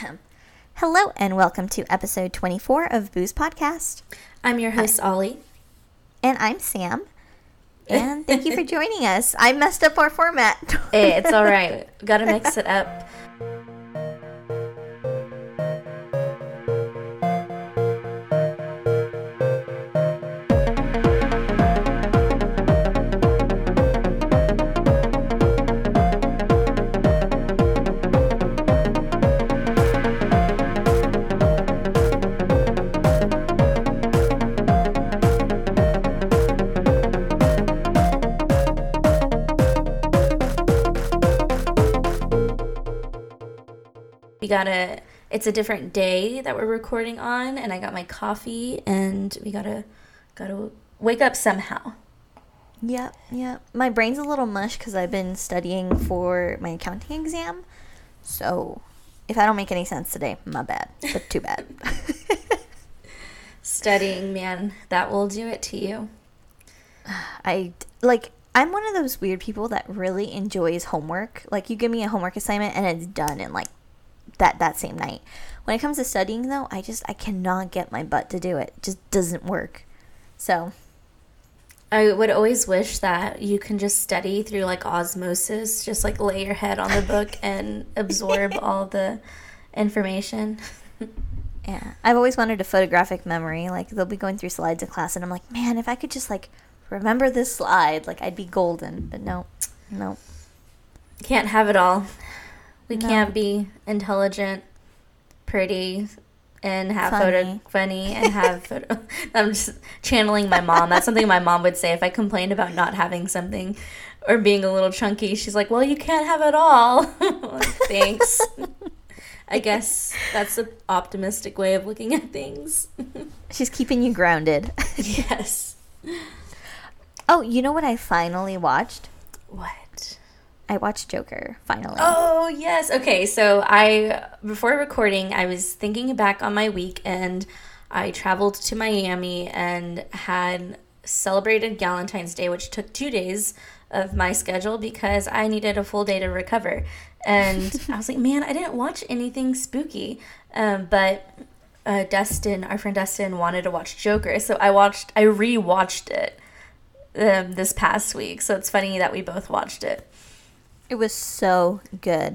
Hello and welcome to episode 24 of Booze Podcast. I'm your host, Ollie. And I'm Sam. And thank you for joining us. I messed up our format. Hey, it's all right. Got to mix it up. It's a different day that we're recording on, and I got my coffee, and we gotta wake up somehow. Yep. My brain's a little mush because I've been studying for my accounting exam. So if I don't make any sense today, my bad. But too bad. Studying, man, that will do it to you. I'm one of those weird people that really enjoys homework. Like, you give me a homework assignment and it's done in like that same night. When it comes to studying, though, I cannot get my butt to do it. It just doesn't work. So I would always wish that you can just study through like osmosis, just like lay your head on the book and absorb all the information. Yeah, I've always wanted a photographic memory. Like, they'll be going through slides in class and I'm like, man, if I could just like remember this slide, like I'd be golden. But no. Can't have it all. We can't be intelligent, pretty, and have funny and have photo. I'm just channeling my mom. That's something my mom would say if I complained about not having something or being a little chunky. She's like, well, you can't have it all. Thanks. I guess that's the optimistic way of looking at things. She's keeping you grounded. Yes. Oh, you know what I finally watched? What? I watched Joker, finally. Oh, yes. Okay, so before recording, I was thinking back on my week, and I traveled to Miami and had celebrated Galentine's Day, which took 2 days of my schedule because I needed a full day to recover. And I was like, man, I didn't watch anything spooky. But Dustin, our friend Dustin, wanted to watch Joker, so I rewatched it this past week. So it's funny that we both watched it. It was so good.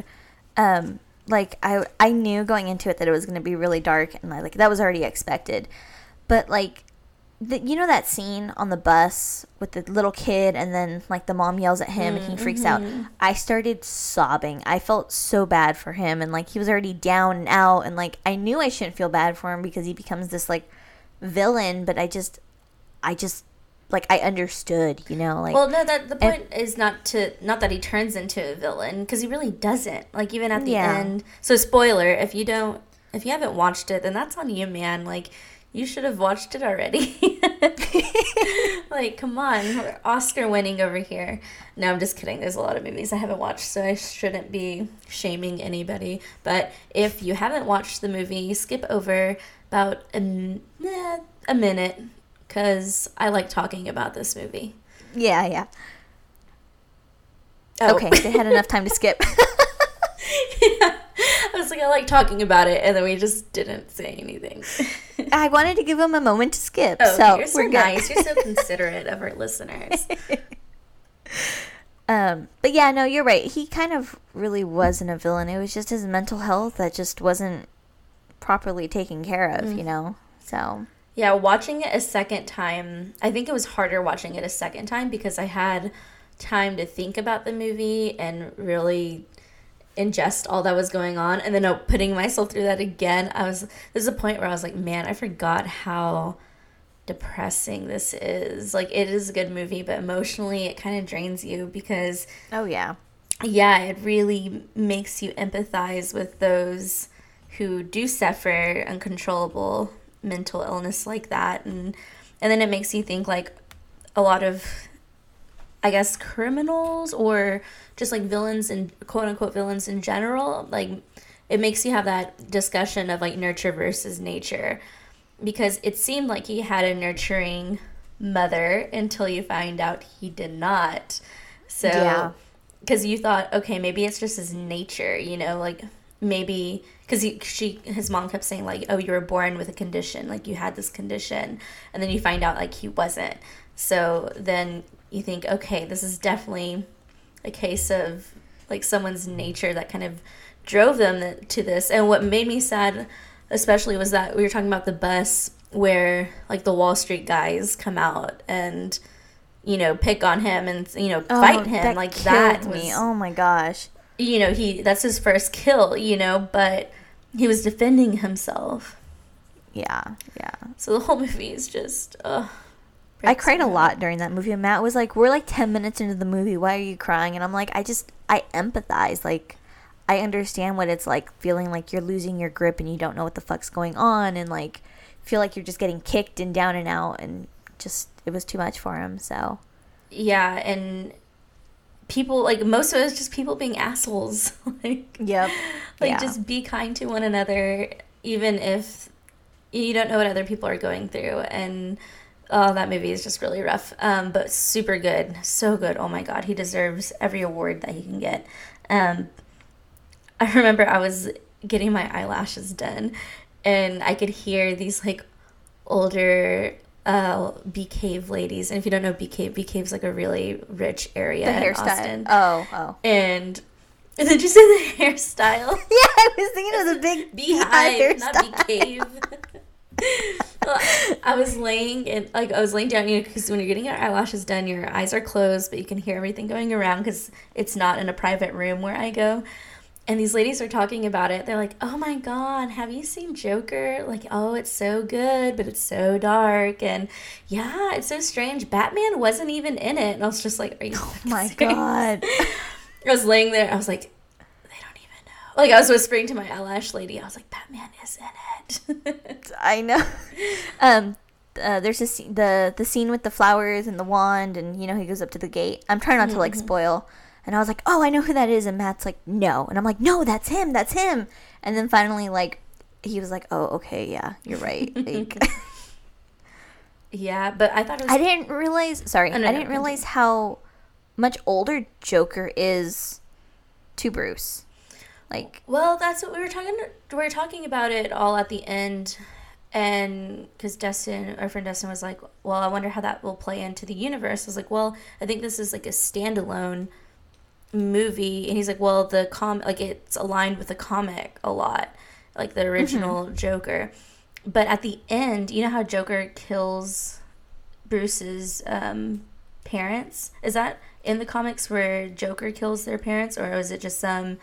I knew going into it that it was going to be really dark, and that was already expected. But you know that scene on the bus with the little kid, and then the mom yells at him and he freaks out. I started sobbing. I felt so bad for him, and he was already down and out, and I knew I shouldn't feel bad for him because he becomes this villain. But I just I understood, Well, no, the point is not that he turns into a villain, because he really doesn't. Even at the end. So, spoiler, if you haven't watched it, then that's on you, man. You should have watched it already. Come on, we're Oscar winning over here. No, I'm just kidding. There's a lot of movies I haven't watched, so I shouldn't be shaming anybody. But if you haven't watched the movie, skip over about a minute. Because I like talking about this movie. Yeah. Oh. Okay, they had enough time to skip. Yeah. I was like, I like talking about it, and then we just didn't say anything. I wanted to give them a moment to skip. Oh, so you're so nice. You're so considerate of our listeners. But yeah, no, you're right. He kind of really wasn't a villain. It was just his mental health that just wasn't properly taken care of, So... Yeah, watching it a second time, I think it was harder watching it a second time because I had time to think about the movie and really ingest all that was going on. And then putting myself through that again, there's a point where I was like, man, I forgot how depressing this is. It is a good movie, but emotionally it kind of drains you because... Oh, yeah. Yeah, it really makes you empathize with those who do suffer uncontrollable mental illness like that, and then it makes you think a lot of, I guess, criminals or just villains and quote unquote villains in general. It makes you have that discussion of nurture versus nature, because it seemed like he had a nurturing mother until you find out he did not. So, because you thought, okay, maybe it's just his nature, maybe because his mom kept saying like, oh, you were born with a condition, like you had this condition, and then you find out like he wasn't. So then you think, okay, this is definitely a case of like someone's nature that kind of drove them to this. And what made me sad especially was that we were talking about the bus where like the Wall Street guys come out and, you know, pick on him and, you know, fight him. That like killed that me. Oh my gosh. You know, that's his first kill, you know, but he was defending himself. Yeah. So the whole movie is just I cried a lot during that movie, and Matt was like, we're like 10 minutes into the movie, why are you crying? And I'm like, I empathize. Like, I understand what it's like feeling like you're losing your grip and you don't know what the fuck's going on, and like feel like you're just getting kicked and down and out, and just it was too much for him. So yeah, and people like most of it is just people being assholes. Like just be kind to one another even if you don't know what other people are going through. And that movie is just really rough, but super good, so good. Oh my god, he deserves every award that he can get. I remember I was getting my eyelashes done, and I could hear these like older Bee Cave ladies. And if you don't know Bee Cave's like a really rich area in Austin. Oh. And did you say the hairstyle? Yeah, I was thinking of the big beehive, not Bee Cave. I was laying down, you know, because when you're getting your eyelashes done, your eyes are closed, but you can hear everything going around because it's not in a private room where I go. And these ladies are talking about it. They're like, oh my god, have you seen Joker? Like, oh, it's so good, but it's so dark. And yeah, it's so strange. Batman wasn't even in it. And I was just like, are you oh my god. I was laying there. I was like, they don't even know. Like, I was whispering to my eyelash lady. I was like, Batman is in it. I know. There's the scene with the flowers and the wand, and, you know, he goes up to the gate. I'm trying not to, like, spoil. And I was like, oh, I know who that is. And Matt's like, no. And I'm like, no, that's him. And then finally, like, he was like, oh, okay, yeah, you're right. Like, yeah, but I thought it was... I didn't realize how much older Joker is to Bruce. Like, well, that's what we were talking about it all at the end. And because our friend Dustin was like, well, I wonder how that will play into the universe. I was like, well, I think this is like a standalone movie. And he's like, well, it's aligned with the comic a lot, like the original Joker. But at the end, you know how Joker kills Bruce's parents? Is that in the comics where Joker kills their parents, or is it just some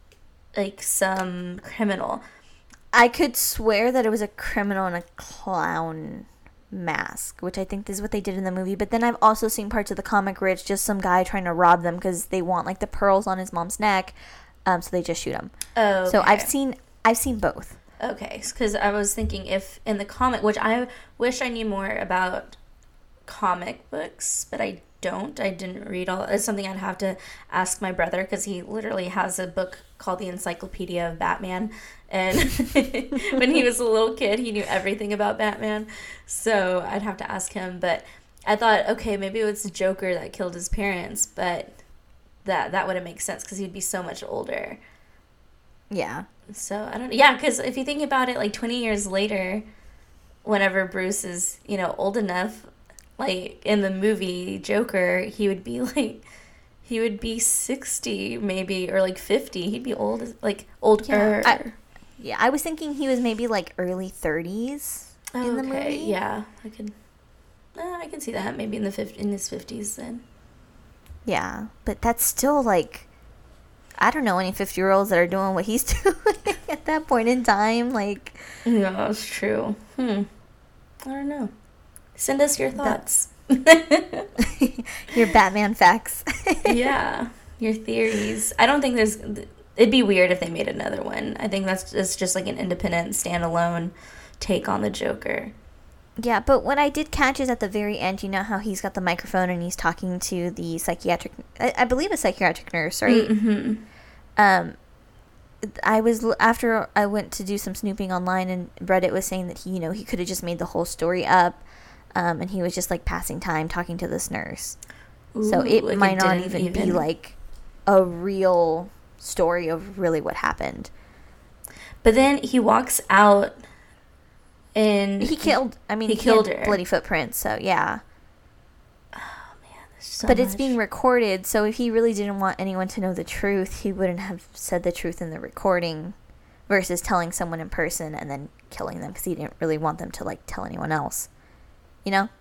criminal? I could swear that it was a criminal in a clown mask, which I think is what they did in the movie. But then I've also seen parts of the comic where it's just some guy trying to rob them because they want like the pearls on his mom's neck, so they just shoot him. Oh, okay. So I've seen both. Okay, because I was thinking if in the comic, which I wish I knew more about comic books, but I don't. I didn't read all. It's something I'd have to ask my brother because he literally has a book called the Encyclopedia of Batman. And when he was a little kid, he knew everything about Batman. So I'd have to ask him. But I thought, okay, maybe it was the Joker that killed his parents, but that wouldn't make sense because he'd be so much older. Yeah. So I don't know. Yeah, because if you think about it, like 20 years later, whenever Bruce is, you know, old enough, like in the movie Joker, he would be 60 maybe, or like 50. He'd be old, like older. Yeah, I was thinking he was maybe like early 30s in the movie. Yeah, I can see that maybe in his 50s then. Yeah, but that's still like, I don't know any 50-year-olds that are doing what he's doing at that point in time. Like, yeah, that's true. I don't know. Send us your thoughts. Your Batman facts. Yeah, your theories. I don't think it'd be weird if they made another one. I think it's just like an independent, standalone take on the Joker. Yeah, but what I did catch is at the very end, you know how he's got the microphone and he's talking to the psychiatric, I believe a psychiatric nurse, right? Mm-hmm. After I went to do some snooping online, and Reddit was saying that he could have just made the whole story up, and he was just like passing time talking to this nurse. Ooh, so it might not even be like a real story of really what happened. But then he walks out and he killed her. Bloody footprints, so yeah. Oh man, there's so but much. It's being recorded, so if he really didn't want anyone to know the truth, he wouldn't have said the truth in the recording versus telling someone in person and then killing them because he didn't really want them to like tell anyone else. You know?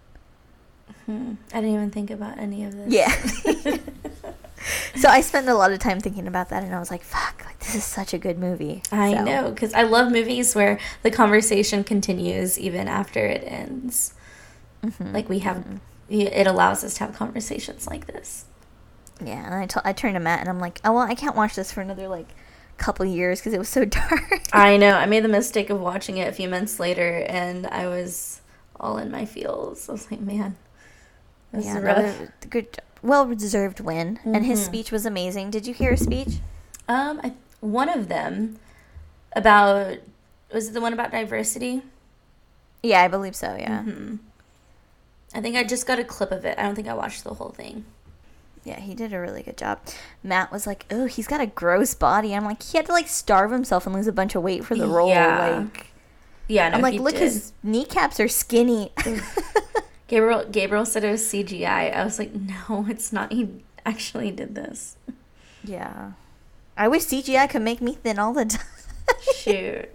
I didn't even think about any of this. Yeah. So I spent a lot of time thinking about that, and I was like, fuck, like, this is such a good movie. I know, because I love movies where the conversation continues even after it ends. Mm-hmm. Like we have, it allows us to have conversations like this. Yeah, and I turned to Matt, and I'm like, oh, well, I can't watch this for another, like, couple years because it was so dark. I know. I made the mistake of watching it a few months later, and I was all in my feels. I was like, man, this is rough. Good, well-deserved win, and his speech was amazing. Did you hear his speech? One of them about, was it the one about diversity? Yeah, I believe so, yeah. Mm-hmm. I think I just got a clip of it. I don't think I watched the whole thing. Yeah, he did a really good job. Matt was like, oh, he's got a gross body. I'm like, he had to, like, starve himself and lose a bunch of weight for the role. Yeah. No, I'm like, look, his kneecaps are skinny. Gabriel said it was CGI. I was like, no, it's not. He actually did this. Yeah. I wish CGI could make me thin all the time. Shoot.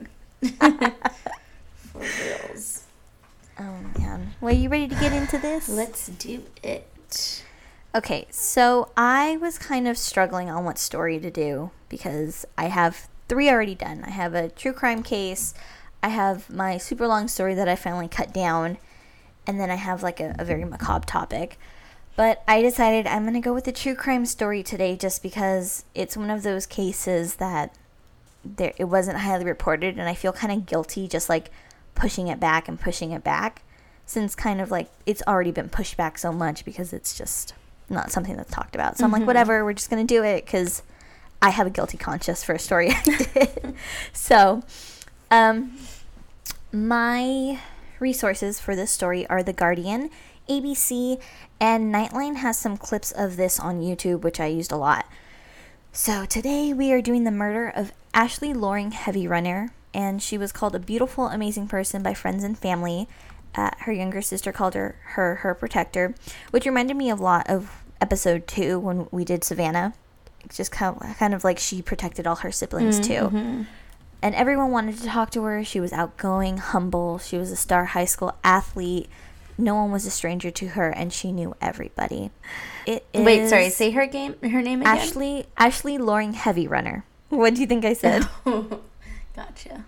For reals. Oh, man. Well, are you ready to get into this? Let's do it. Okay, so I was kind of struggling on what story to do because I have 3 already done. I have a true crime case, I have my super long story that I finally cut down, and then I have like a very macabre topic. But I decided I'm going to go with the true crime story today just because it's one of those cases that it wasn't highly reported, and I feel kind of guilty just like pushing it back since kind of like it's already been pushed back so much because it's just not something that's talked about. So I'm like, whatever, we're just going to do it because I have a guilty conscience for a story I did. So, my resources for this story are The Guardian, ABC, and Nightline has some clips of this on YouTube, which I used a lot. So today we are doing the murder of Ashley Loring Heavy Runner, and she was called a beautiful, amazing person by friends and family. Her younger sister called her protector, which reminded me a lot of episode 2 when we did Savannah. It's just kind of like she protected all her siblings too. And everyone wanted to talk to her. She was outgoing, humble. She was a star high school athlete. No one was a stranger to her, and she knew everybody. Wait, sorry. Say her name again. Ashley Loring Heavy Runner. What do you think I said? Gotcha.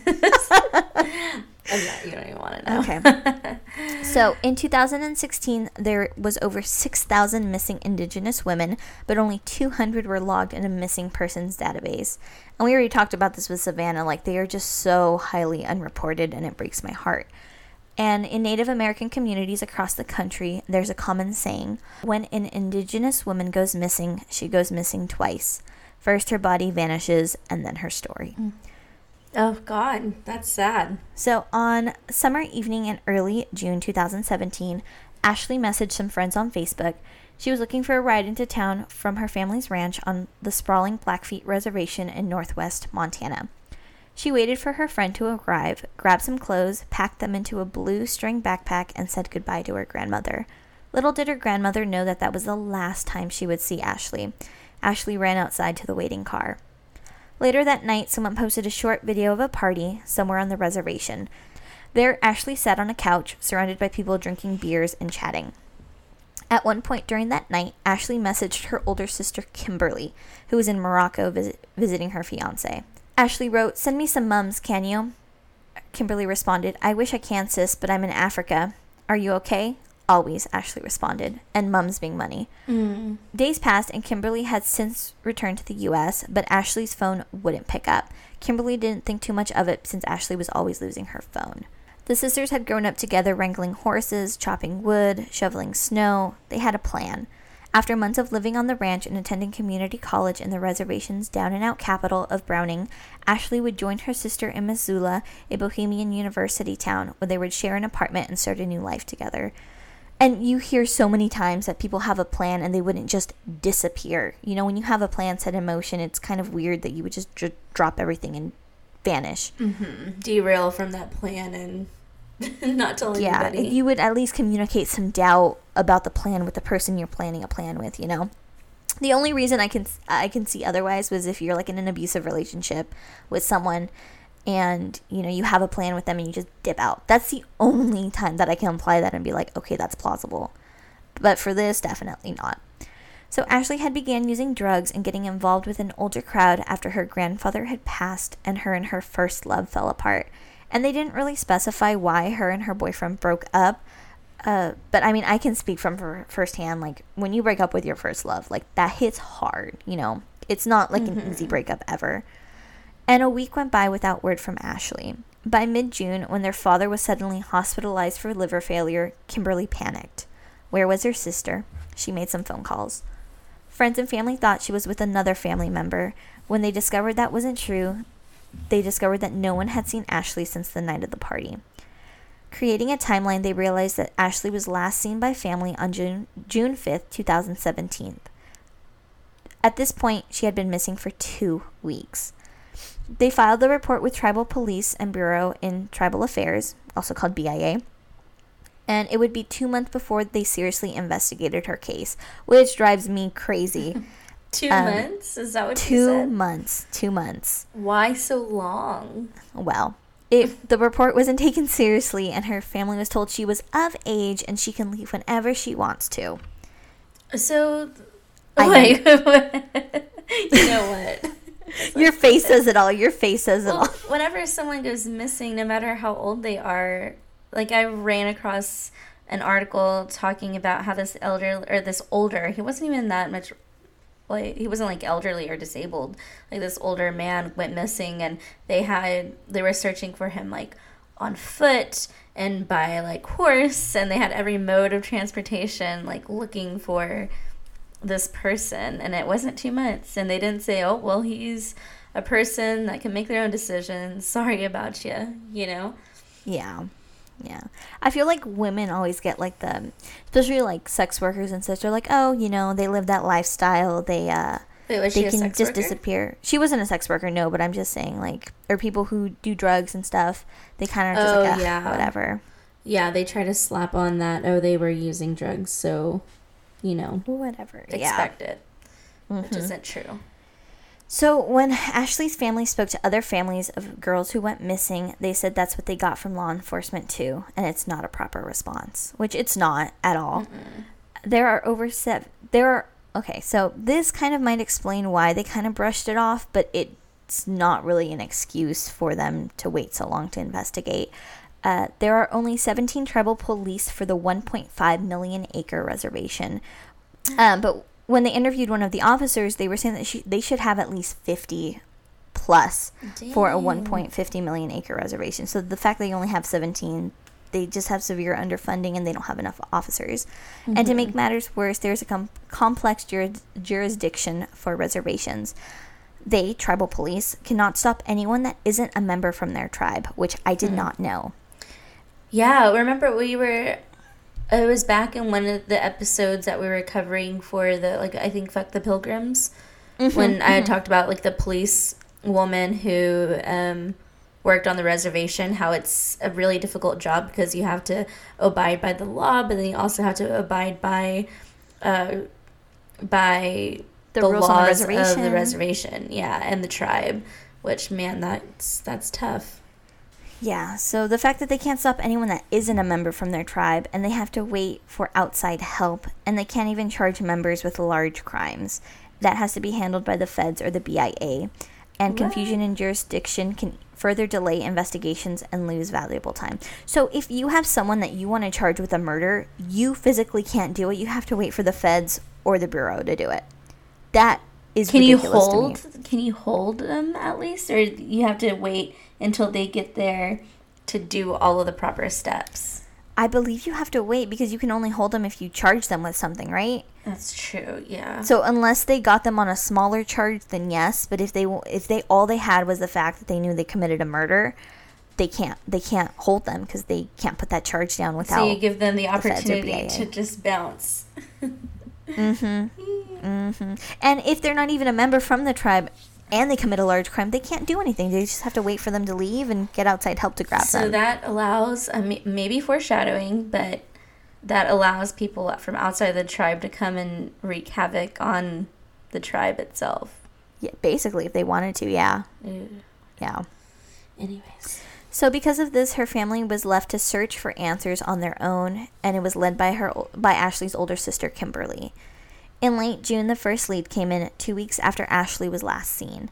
You don't even want to know. Okay. So, in 2016, there was over 6,000 missing Indigenous women, but only 200 were logged in a missing persons database. And we already talked about this with Savannah. Like, they are just so highly unreported, and it breaks my heart. And in Native American communities across the country, there's a common saying, when an Indigenous woman goes missing, she goes missing twice. First, her body vanishes, and then her story. Oh, God. That's sad. So, on summer evening in early June 2017, Ashley messaged some friends on Facebook. She was looking for a ride into town from her family's ranch on the sprawling Blackfeet Reservation in northwest Montana. She waited for her friend to arrive, grabbed some clothes, packed them into a blue string backpack, and said goodbye to her grandmother. Little did her grandmother know that was the last time she would see Ashley. Ashley ran outside to the waiting car. Later that night, someone posted a short video of a party somewhere on the reservation. There, Ashley sat on a couch, surrounded by people drinking beers and chatting. At one point during that night, Ashley messaged her older sister, Kimberly, who was in Morocco visiting her fiancé. Ashley wrote, "Send me some mums, can you?" Kimberly responded, "I wish I can, sis, but I'm in Africa. Are you okay?" "Always," Ashley responded, and mums being money. Days passed, and Kimberly had since returned to the U.S., but Ashley's phone wouldn't pick up. Kimberly didn't think too much of it since Ashley was always losing her phone. The sisters had grown up together wrangling horses, chopping wood, shoveling snow. They had a plan. After months of living on the ranch and attending community college in the reservation's down-and-out capital of Browning, Ashley would join her sister in Missoula, a Bohemian university town, where they would share an apartment and start a new life together. And you hear so many times that people have a plan and they wouldn't just disappear. You know, when you have a plan set in motion, it's kind of weird that you would just drop everything and vanish. Mm-hmm. Derail from that plan and not tell anybody. Yeah, you would at least communicate some doubt about the plan with the person you're planning a plan with, you know? The only reason I can see otherwise was if you're like in an abusive relationship with someone and, you know, you have a plan with them and you just dip out. That's the only time that I can apply that and be like, okay, that's plausible. But for this, definitely not. So Ashley had began using drugs and getting involved with an older crowd after her grandfather had passed and her first love fell apart. And they didn't really specify why her and her boyfriend broke up. But I mean, I can speak from firsthand, like, when you break up with your first love, like, that hits hard, you know? It's not like an easy breakup ever. And a week went by without word from Ashley. By mid-June, when their father was suddenly hospitalized for liver failure, Kimberly panicked. Where was her sister? She made some phone calls. Friends and family thought she was with another family member. When they discovered that wasn't true, they discovered that no one had seen Ashley since the night of the party. Creating a timeline, they realized that Ashley was last seen by family on June 5th, 2017. At this point, she had been missing for 2 weeks. They filed the report with Tribal Police and Bureau in Tribal Affairs, also called BIA, and it would be 2 months before they seriously investigated her case, which drives me crazy. 2 months? Is that what you said? 2 months. 2 months. Why so long? Well, the report wasn't taken seriously, and her family was told she was of age and she can leave whenever she wants to. So, wait. You know what? Your face says it all. Your face says it all. Whenever someone goes missing, no matter how old they are, like, I ran across an article talking about how this older, he wasn't even that much, like, he wasn't like elderly or disabled. Like, this older man went missing, and they were searching for him, like, on foot and by, like, horse, and they had every mode of transportation, like, looking for this person. And it wasn't 2 months, and they didn't say, oh, well, he's a person that can make their own decisions, sorry about you, you know? Yeah. I feel like women always get like especially like sex workers and such, they're like, oh, you know, they live that lifestyle, they Wait, they can just disappear. She wasn't a sex worker, no, but I'm just saying, like, or people who do drugs and stuff, they kind of just whatever. Yeah, they try to slap on that, oh, they were using drugs, so, you know, whatever. Expect it, which isn't true. So when Ashley's family spoke to other families of girls who went missing, they said that's what they got from law enforcement too, and it's not a proper response, which it's not at all. Okay, so this kind of might explain why they kind of brushed it off, but it's not really an excuse for them to wait so long to investigate. There are only 17 tribal police for the 1.5 million acre reservation, but when they interviewed one of the officers, they were saying that they should have at least 50 plus for a 1.50 million acre reservation. So the fact that they only have 17, they just have severe underfunding and they don't have enough officers. And to make matters worse, there's a complex jurisdiction for reservations. They, tribal police, cannot stop anyone that isn't a member from their tribe, which I did not know. Yeah, remember it was back in one of the episodes that we were covering for the, like, I think Fuck the Pilgrims, when I had talked about, like, the police woman who worked on the reservation, how it's a really difficult job because you have to abide by the law, but then you also have to abide by the rules laws of the reservation, and the tribe, which, man, that's tough. Yeah, so the fact that they can't stop anyone that isn't a member from their tribe, and they have to wait for outside help, and they can't even charge members with large crimes. That has to be handled by the feds or the BIA. And confusion in jurisdiction can further delay investigations and lose valuable time. So if you have someone that you want to charge with a murder, you physically can't do it. You have to wait for the feds or the Bureau to do it. That is ridiculous to me. Can you hold them at least? Or you have to wait until they get there to do all of the proper steps? I believe you have to wait because you can only hold them if you charge them with something, right? That's true, yeah. So unless they got them on a smaller charge, then yes. But if they all they had was the fact that they knew they committed a murder, they can't hold them because they can't put that charge down without. So you give them the opportunity to just bounce. And if they're not even a member from the tribe, and they commit a large crime, they can't do anything. They just have to wait for them to leave and get outside help to grab them. So that allows, maybe foreshadowing, but that allows people from outside the tribe to come and wreak havoc on the tribe itself. Yeah, basically, if they wanted to, yeah. Ew. Yeah. Anyways. So because of this, her family was left to search for answers on their own, and it was led by Ashley's older sister, Kimberly. In late June, the first lead came in 2 weeks after Ashley was last seen.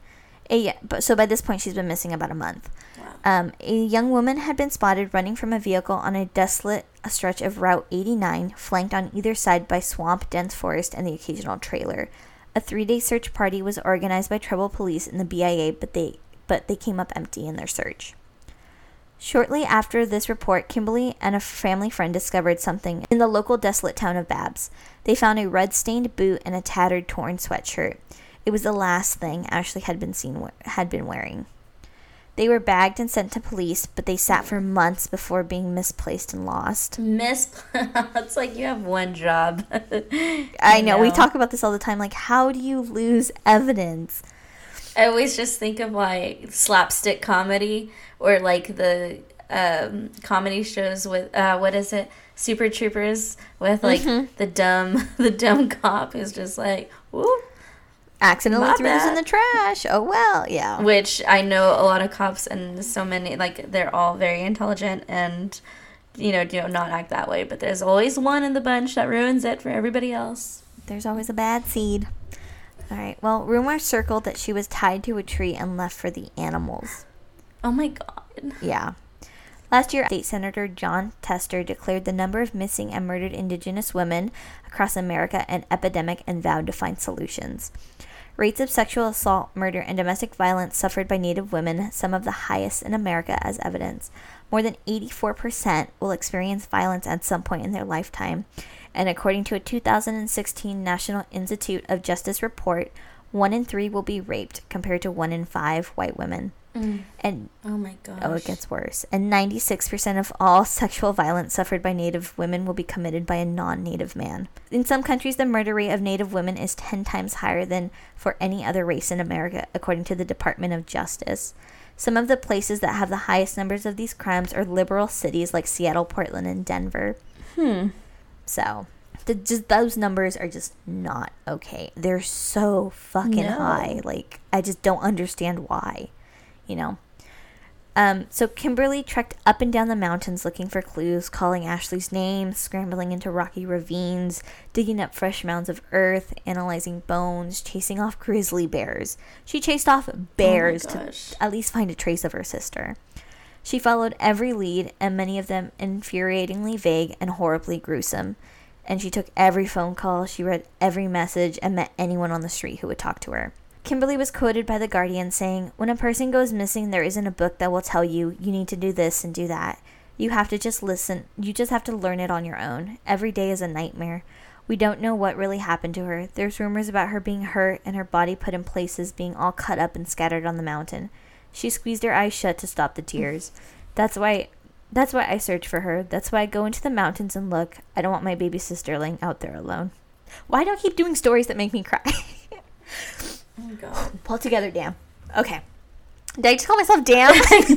So by this point, she's been missing about a month. Wow. A young woman had been spotted running from a vehicle on a desolate stretch of Route 89, flanked on either side by swamp, dense forest, and the occasional trailer. A 3-day search party was organized by tribal police and the BIA, but they came up empty in their search. Shortly after this report, Kimberly and a family friend discovered something in the local desolate town of Babs. They found a red-stained boot and a tattered, torn sweatshirt. It was the last thing Ashley had been wearing. They were bagged and sent to police, but they sat for months before being misplaced and lost. It's like you have one job. I know. We talk about this all the time. Like, how do you lose evidence? I always just think of, like, slapstick comedy or, like, the comedy shows with, what is it? Super Troopers with, like, the dumb cop who's just like, whoop. Accidentally threw this in the trash. Oh, well, yeah. Which I know a lot of cops and so many, like, they're all very intelligent and, do not act that way. But there's always one in the bunch that ruins it for everybody else. There's always a bad seed. All right. Well, rumors circled that she was tied to a tree and left for the animals. Oh, my God. Yeah. Last year, State Senator Jon Tester declared the number of missing and murdered Indigenous women across America an epidemic and vowed to find solutions. Rates of sexual assault, murder, and domestic violence suffered by Native women, some of the highest in America as evidence. More than 84% will experience violence at some point in their lifetime. And according to a 2016 National Institute of Justice report, 1 in 3 will be raped, compared to 1 in 5 white women. And oh my gosh. Oh, it gets worse. And 96% of all sexual violence suffered by Native women will be committed by a non-Native man. In some countries, the murder rate of Native women is 10 times higher than for any other race in America, according to the Department of Justice. Some of the places that have the highest numbers of these crimes are liberal cities like Seattle, Portland, and Denver. So, those numbers are just not okay. They're so fucking high. Like, I just don't understand why. So Kimberly trekked up and down the mountains looking for clues, calling Ashley's name, scrambling into rocky ravines, digging up fresh mounds of earth, analyzing bones, chasing off grizzly bears. She chased off bears to at least find a trace of her sister. She followed every lead, and many of them infuriatingly vague and horribly gruesome. And she took every phone call, she read every message, and met anyone on the street who would talk to her. Kimberly was quoted by The Guardian saying, "When a person goes missing, there isn't a book that will tell you, you need to do this and do that. You have to just listen. You just have to learn it on your own. Every day is a nightmare. We don't know what really happened to her. There's rumors about her being hurt and her body put in places, being all cut up and scattered on the mountain. She squeezed her eyes shut to stop the tears. That's why I search for her. That's why I go into the mountains and look. I don't want my baby sister laying out there alone." Why do I keep doing stories that make me cry? Oh, God. Pull it together, damn. Okay. Did I just call myself damn?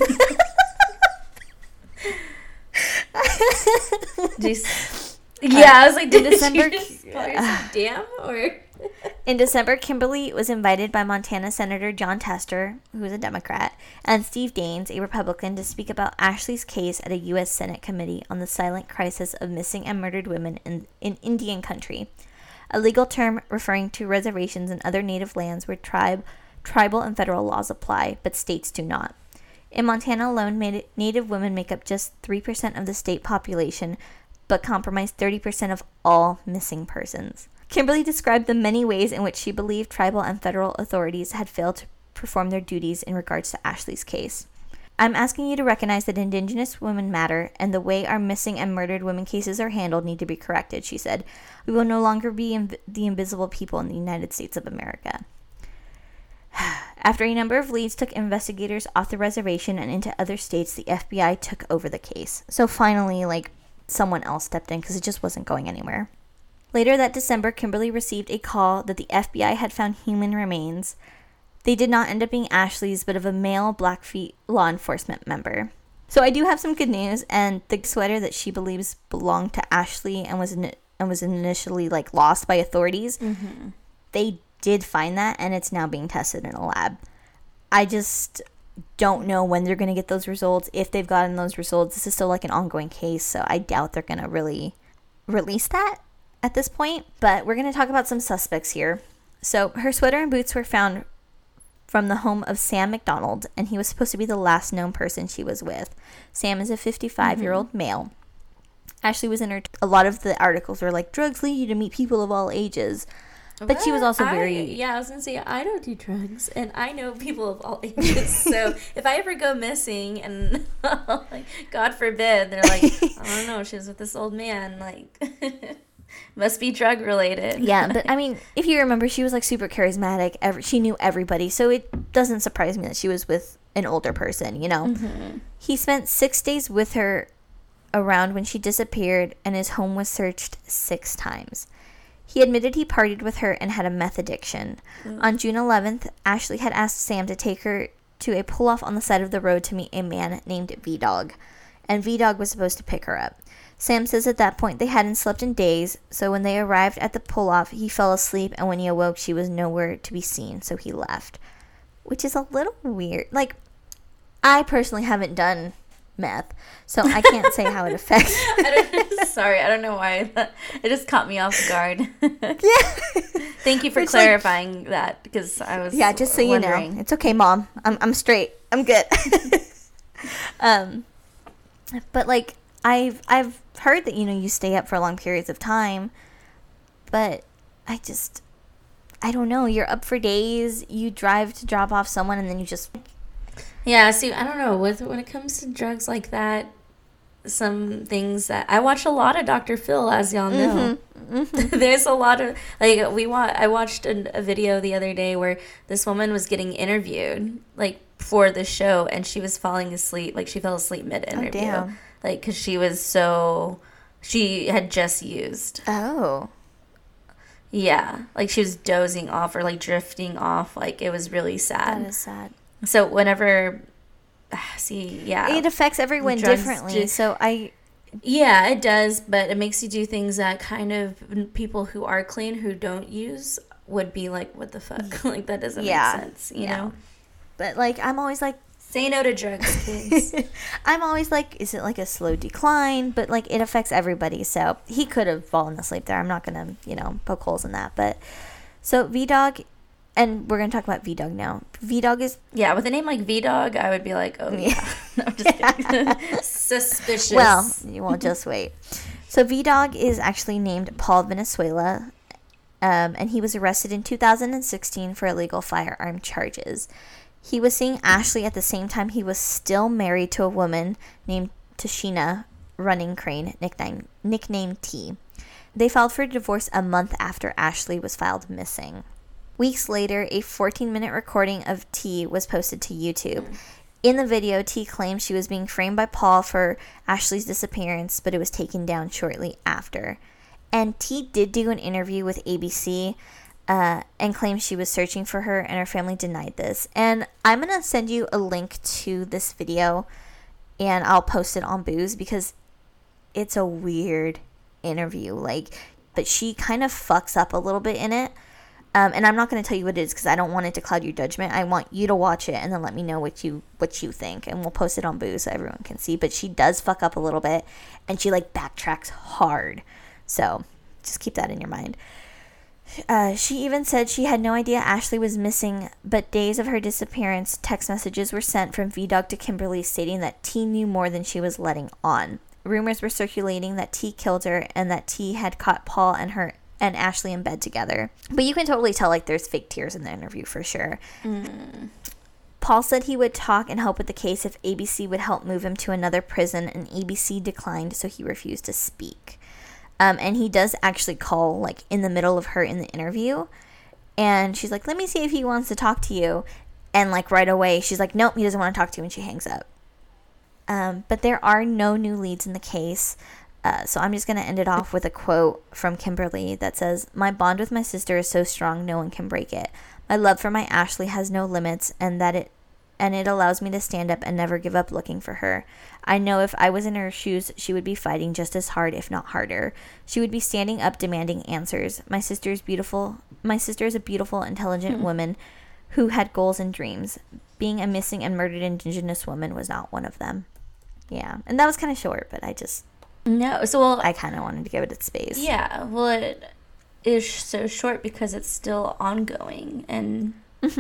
I was like, did you just call yourself damn? Or... In December, Kimberly was invited by Montana Senator Jon Tester, who is a Democrat, and Steve Daines, a Republican, to speak about Ashley's case at a U.S. Senate committee on the silent crisis of missing and murdered women in Indian country, a legal term referring to reservations and other native lands where tribal and federal laws apply, but states do not. In Montana alone, Native women make up just 3% of the state population, but comprise 30% of all missing persons. Kimberly described the many ways in which she believed tribal and federal authorities had failed to perform their duties in regards to Ashley's case. "I'm asking you to recognize that Indigenous women matter, and the way our missing and murdered women cases are handled need to be corrected," she said. "We will no longer be the invisible people in the United States of America." After a number of leads took investigators off the reservation and into other states, the FBI took over the case. So finally, someone else stepped in because it just wasn't going anywhere. Later that December, Kimberly received a call that the FBI had found human remains They did not end up being Ashley's, but of a male Blackfeet law enforcement member. So I do have some good news, and the sweater that she believes belonged to Ashley and was initially like lost by authorities, they did find that, and it's now being tested in a lab. I just don't know when they're going to get those results. If they've gotten those results, this is still like an ongoing case, so I doubt they're going to really release that at this point. But we're going to talk about some suspects here. So her sweater and boots were found from the home of Sam McDonald, and he was supposed to be the last known person she was with. Sam is a 55-year-old male. Ashley was in her... A lot of the articles were like, drugs lead you to meet people of all ages. But she was also very... Yeah, I was going to say, I don't do drugs, and I know people of all ages. So if I ever go missing, and like, God forbid, they're like, I don't know, she was with this old man, like... Must be drug related. Yeah, but I mean, if you remember, she was like super charismatic. She knew everybody, so it doesn't surprise me that she was with an older person, you know? He spent 6 days with her around when she disappeared, and his home was searched 6 times. He admitted he partied with her and had a meth addiction. On June 11th, Ashley had asked Sam to take her to a pull-off on the side of the road to meet a man named V-Dog, and V-Dog was supposed to pick her up. Sam says at that point they hadn't slept in days, so when they arrived at the pull-off, he fell asleep, and when he awoke, she was nowhere to be seen, so he left. Which is a little weird. Like, I personally haven't done meth, so I can't say how it affects. Sorry, I don't know why. It just caught me off guard. Yeah. Thank you for clarifying that, because I was just so wondering. You know. It's okay, Mom. I'm straight. I'm good. But, like, I've heard that, you know, you stay up for long periods of time, but I don't know. You're up for days, you drive to drop off someone, and then you just... Yeah, see, I don't know. When it comes to drugs like that, some things that... I watch a lot of Dr. Phil, as y'all know. There's a lot of... Like, I watched a video the other day where this woman was getting interviewed, like, for the show, and she was falling asleep. Like, she fell asleep mid-interview. Oh, damn. Like, because she was so... She had just used. Oh. Yeah. Like, she was dozing off or, like, drifting off. Like, it was really sad. That is sad. So, whenever... See, yeah. It affects everyone differently, Yeah, it does, but it makes you do things that kind of people who are clean, who don't use, would be like, what the fuck? Like, that doesn't make sense, you know? But, like, I'm always like... Say no to drugs, kids. I'm always like, is it like a slow decline? But, like, it affects everybody, so he could have fallen asleep there. I'm not going to, you know, poke holes in that. But, so V-Dog, and we're going to talk about V-Dog now. V-Dog is... Yeah, with a name like V-Dog, I would be like, oh, yeah. No, I'm just kidding. Suspicious. Well, you won't just wait. So V-Dog is actually named Paul Venezuela, and he was arrested in 2016 for illegal firearm charges. He was seeing Ashley at the same time he was still married to a woman named Tashina Running Crane, nicknamed T. They filed for divorce a month after Ashley was filed missing. Weeks later, a 14-minute recording of T was posted to YouTube. In the video, T claimed she was being framed by Paul for Ashley's disappearance, but it was taken down shortly after. And T did do an interview with ABC, and claimed she was searching for her, and her family denied this. And I'm going to send you a link to this video, and I'll post it on Booze, because it's a weird interview. Like, but she kind of fucks up a little bit in it. And I'm not going to tell you what it is, because I don't want it to cloud your judgment. I want you to watch it, and then let me know what you think, and we'll post it on Booze so everyone can see. But she does fuck up a little bit, and she, like, backtracks hard. So just keep that in your mind. She even said she had no idea Ashley was missing, but days of her disappearance, text messages were sent from V-Dog to Kimberly stating that T knew more than she was letting on. Rumors were circulating that T killed her and that T had caught Paul and Ashley in bed together. But you can totally tell, like, there's fake tears in the interview for sure. Paul said he would talk and help with the case if ABC would help move him to another prison, and ABC declined, so he refused to speak. And he does actually call, like, in the middle of her in the interview. And she's like, let me see if he wants to talk to you. And, like, right away, she's like, nope, he doesn't want to talk to you. And she hangs up. But there are no new leads in the case. So I'm just going to end it off with a quote from Kimberly that says, "My bond with my sister is so strong no one can break it. My love for my Ashley has no limits, and it allows me to stand up and never give up looking for her. I know if I was in her shoes, she would be fighting just as hard, if not harder. She would be standing up demanding answers. My sister is beautiful. My sister is a beautiful, intelligent woman who had goals and dreams. Being a missing and murdered Indigenous woman was not one of them." Yeah, and that was kind of short, but I kind of wanted to give it its space. Yeah, well, it is so short because it's still ongoing, and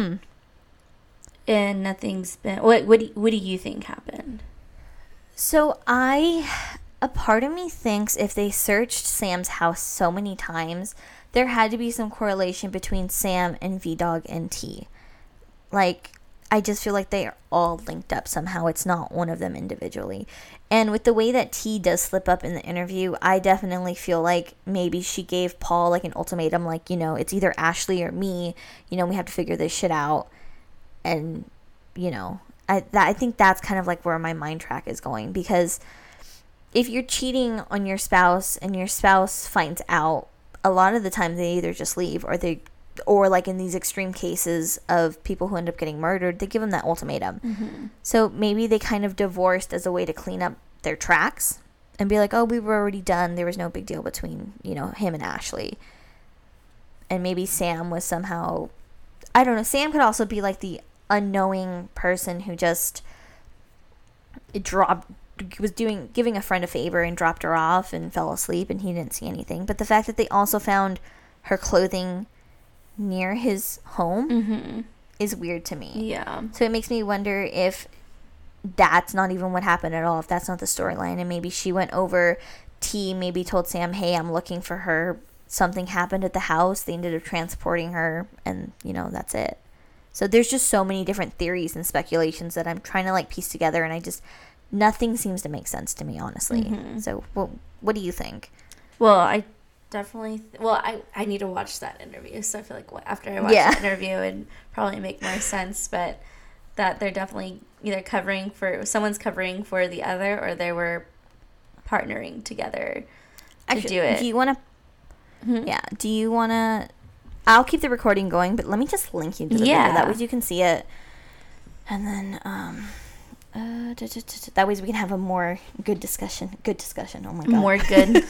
and nothing's been. What do you think happened? So a part of me thinks if they searched Sam's house so many times, there had to be some correlation between Sam and V-Dog and T. Like, I just feel like they are all linked up somehow. It's not one of them individually. And with the way that T does slip up in the interview, I definitely feel like maybe she gave Paul like an ultimatum, like, it's either Ashley or me. We have to figure this shit out. And, I think that's kind of like where my mind track is going. Because if you're cheating on your spouse and your spouse finds out, a lot of the time they either just leave or like in these extreme cases of people who end up getting murdered, they give them that ultimatum. So maybe they kind of divorced as a way to clean up their tracks and be like, oh, we were already done. There was no big deal between, him and Ashley. And maybe Sam was somehow, I don't know. Sam could also be like the unknowing person who just giving a friend a favor and dropped her off and fell asleep and he didn't see anything. But the fact that they also found her clothing near his home is weird to me. Yeah. So it makes me wonder if that's not even what happened at all, if that's not the storyline, and maybe she went over, T maybe told Sam, hey, I'm looking for her. Something happened at the house. They ended up transporting her, and, that's it. So there's just so many different theories and speculations that I'm trying to, like, piece together, and nothing seems to make sense to me, honestly. So what do you think? Well, I definitely I need to watch that interview, so I feel like after I watch that interview it'd probably make more sense, but that they're definitely either someone's covering for the other, or they were partnering together to do it. Do you want to do you want to I'll keep the recording going, but let me just link you to the video, that way you can see it, and then that way we can have a more good discussion. Oh my god. More good.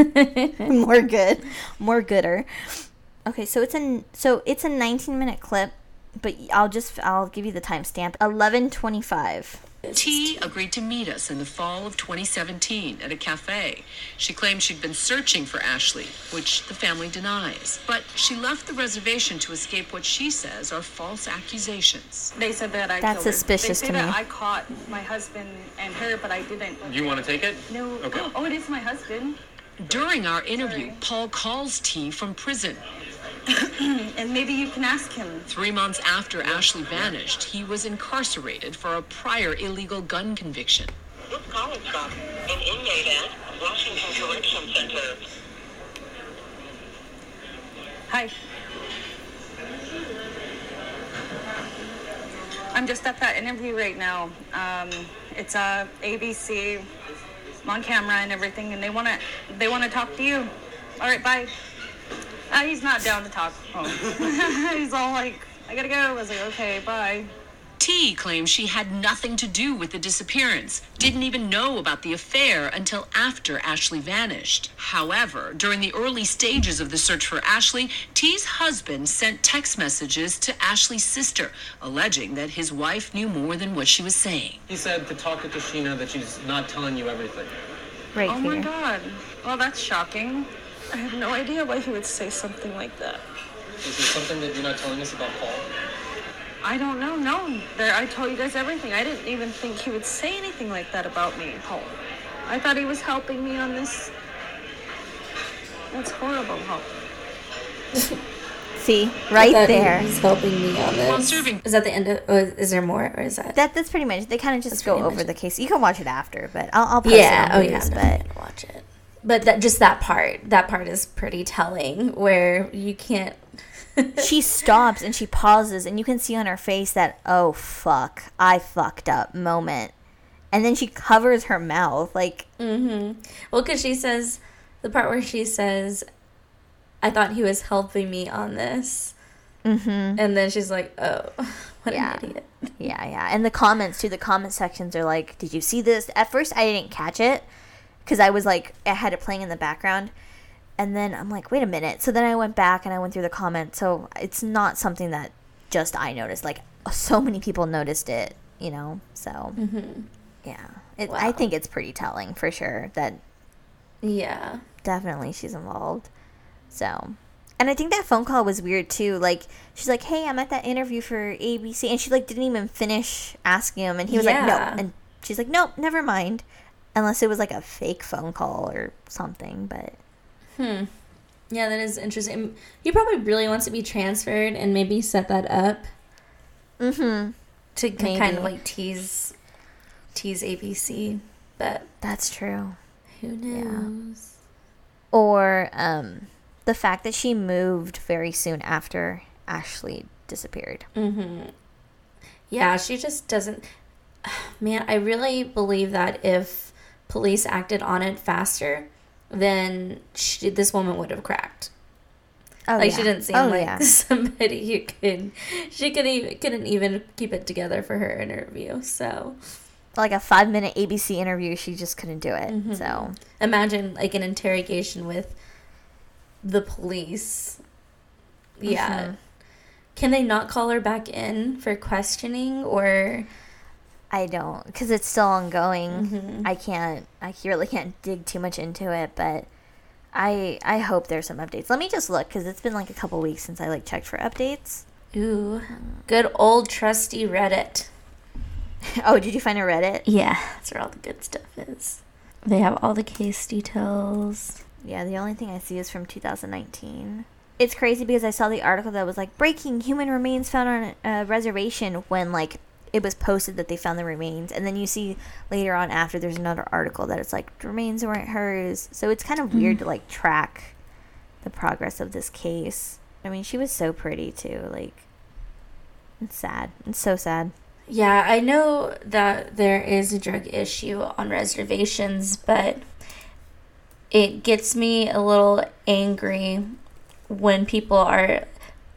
More gooder. Okay, so it's a 19-minute clip, but I'll give you the timestamp. 11:25. T agreed to meet us in the fall of 2017 at a cafe. She claimed she'd been searching for Ashley, which the family denies. But she left the reservation to escape what she says are false accusations. They said that I That's killed her. suspicious to me. They say that I caught my husband and her, but I didn't. You want to take it? No. Okay. Oh, it is my husband. During our interview, Paul calls T from prison. And maybe you can ask him. 3 months after Ashley vanished, he was incarcerated for a prior illegal gun conviction. This call is from an inmate at Washington Correction Center. Hi. I'm just at that interview right now. It's ABC. I'm on camera and everything, and they wanna talk to you. All right, bye. He's not down to talk. Oh. He's all like, I gotta go. I was like, okay, bye. T claims she had nothing to do with the disappearance, didn't even know about the affair until after Ashley vanished. However, during the early stages of the search for Ashley, T's husband sent text messages to Ashley's sister, alleging that his wife knew more than what she was saying. He said to talk to Tashina, that she's not telling you everything. Right Oh here. my god. Well, that's shocking. I have no idea why he would say something like that. Is there something that you're not telling us about Paul? I don't know. No, I told you guys everything. I didn't even think he would say anything like that about me, Paul. I thought he was helping me on this. That's horrible, Paul. See, right there. He's helping me on this. While serving, Is that the end of? Or is there more, or is that? That's pretty much. They kind of just go pretty over much the case. You can watch it after, but I'll post it on Blues, no, but I'm gonna watch it. But that part is pretty telling, where you can't. she stops and she pauses, and you can see on her face that, oh fuck, I fucked up moment. And then she covers her mouth. Like, Well, because she says, the part where she says, I thought he was helping me on this. And then she's like, oh, what an idiot. Yeah. And the comments, too, the comment sections are like, did you see this? At first, I didn't catch it because I was like, I had it playing in the background. And then I'm like, wait a minute. So then I went back and I went through the comments. So it's not something that just I noticed. Like, so many people noticed it, you know? So, yeah. I think it's pretty telling for sure that definitely she's involved. So, and I think that phone call was weird too. Like, she's like, hey, I'm at that interview for ABC. And she, like, didn't even finish asking him. And he was like, no. And she's like, nope, never mind. Unless it was, like, a fake phone call or something. But, yeah, that is interesting. He probably really wants to be transferred and maybe set that up. To kind of, like, tease ABC. But that's true. Who knows? Yeah. Or, the fact that she moved very soon after Ashley disappeared. Yeah, she just doesn't... Man, I really believe that if police acted on it faster, then this woman would have cracked. Oh, like, she didn't seem like somebody who could... She couldn't even keep it together for her interview, so... Like a 5-minute ABC interview, she just couldn't do it, so... Imagine, like, an interrogation with the police. Yeah. Can they not call her back in for questioning, or... I don't, because it's still ongoing. I really can't dig too much into it, but I hope there's some updates. Let me just look, because it's been like a couple weeks since I like checked for updates. Ooh, good old trusty Reddit. Oh, did you find a Reddit? Yeah, that's where all the good stuff is. They have all the case details. Yeah, the only thing I see is from 2019. It's crazy because I saw the article that was like, breaking, human remains found on a reservation, when like it was posted that they found the remains. And then you see later on after there's another article that it's like, the remains weren't hers. So it's kind of weird to like track the progress of this case. I mean, she was so pretty too. Like, it's sad. It's so sad. Yeah, I know that there is a drug issue on reservations, but it gets me a little angry when people are...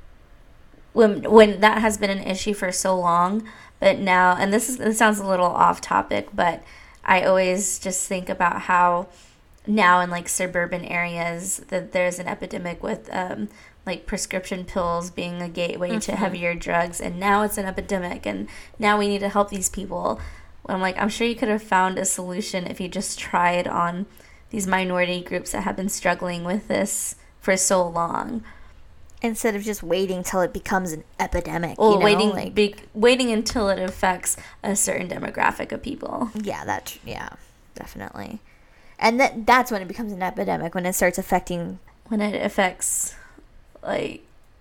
When that has been an issue for so long, but now... And this sounds a little off topic, but I always just think about how now in, like, suburban areas that there's an epidemic with... like prescription pills being a gateway to heavier drugs, and now it's an epidemic, and now we need to help these people. I'm like, I'm sure you could have found a solution if you just tried on these minority groups that have been struggling with this for so long, instead of just waiting till it becomes an epidemic. Well, waiting until it affects a certain demographic of people. Yeah, definitely. And that's when it becomes an epidemic, when it starts affecting... When it affects... like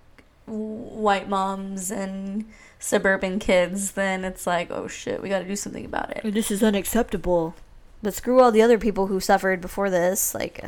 white moms and suburban kids, then it's like, oh shit, we got to do something about it. This is unacceptable. But screw all the other people who suffered before this. Like,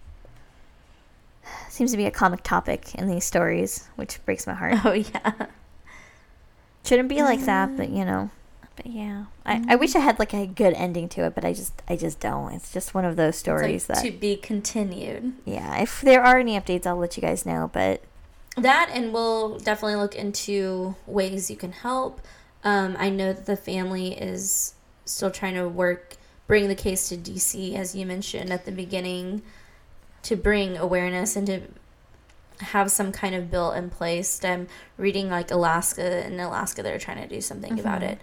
seems to be a comic topic in these stories, which breaks my heart. Oh yeah, shouldn't be like that, but you know. But yeah, I wish I had like a good ending to it, but I just don't. It's just one of those stories like that to be continued. Yeah, if there are any updates, I'll let you guys know. But that, and we'll definitely look into ways you can help. I know that the family is still trying to bring the case to DC, as you mentioned at the beginning, to bring awareness and to have some kind of bill in place. I'm reading like Alaska, they're trying to do something about it.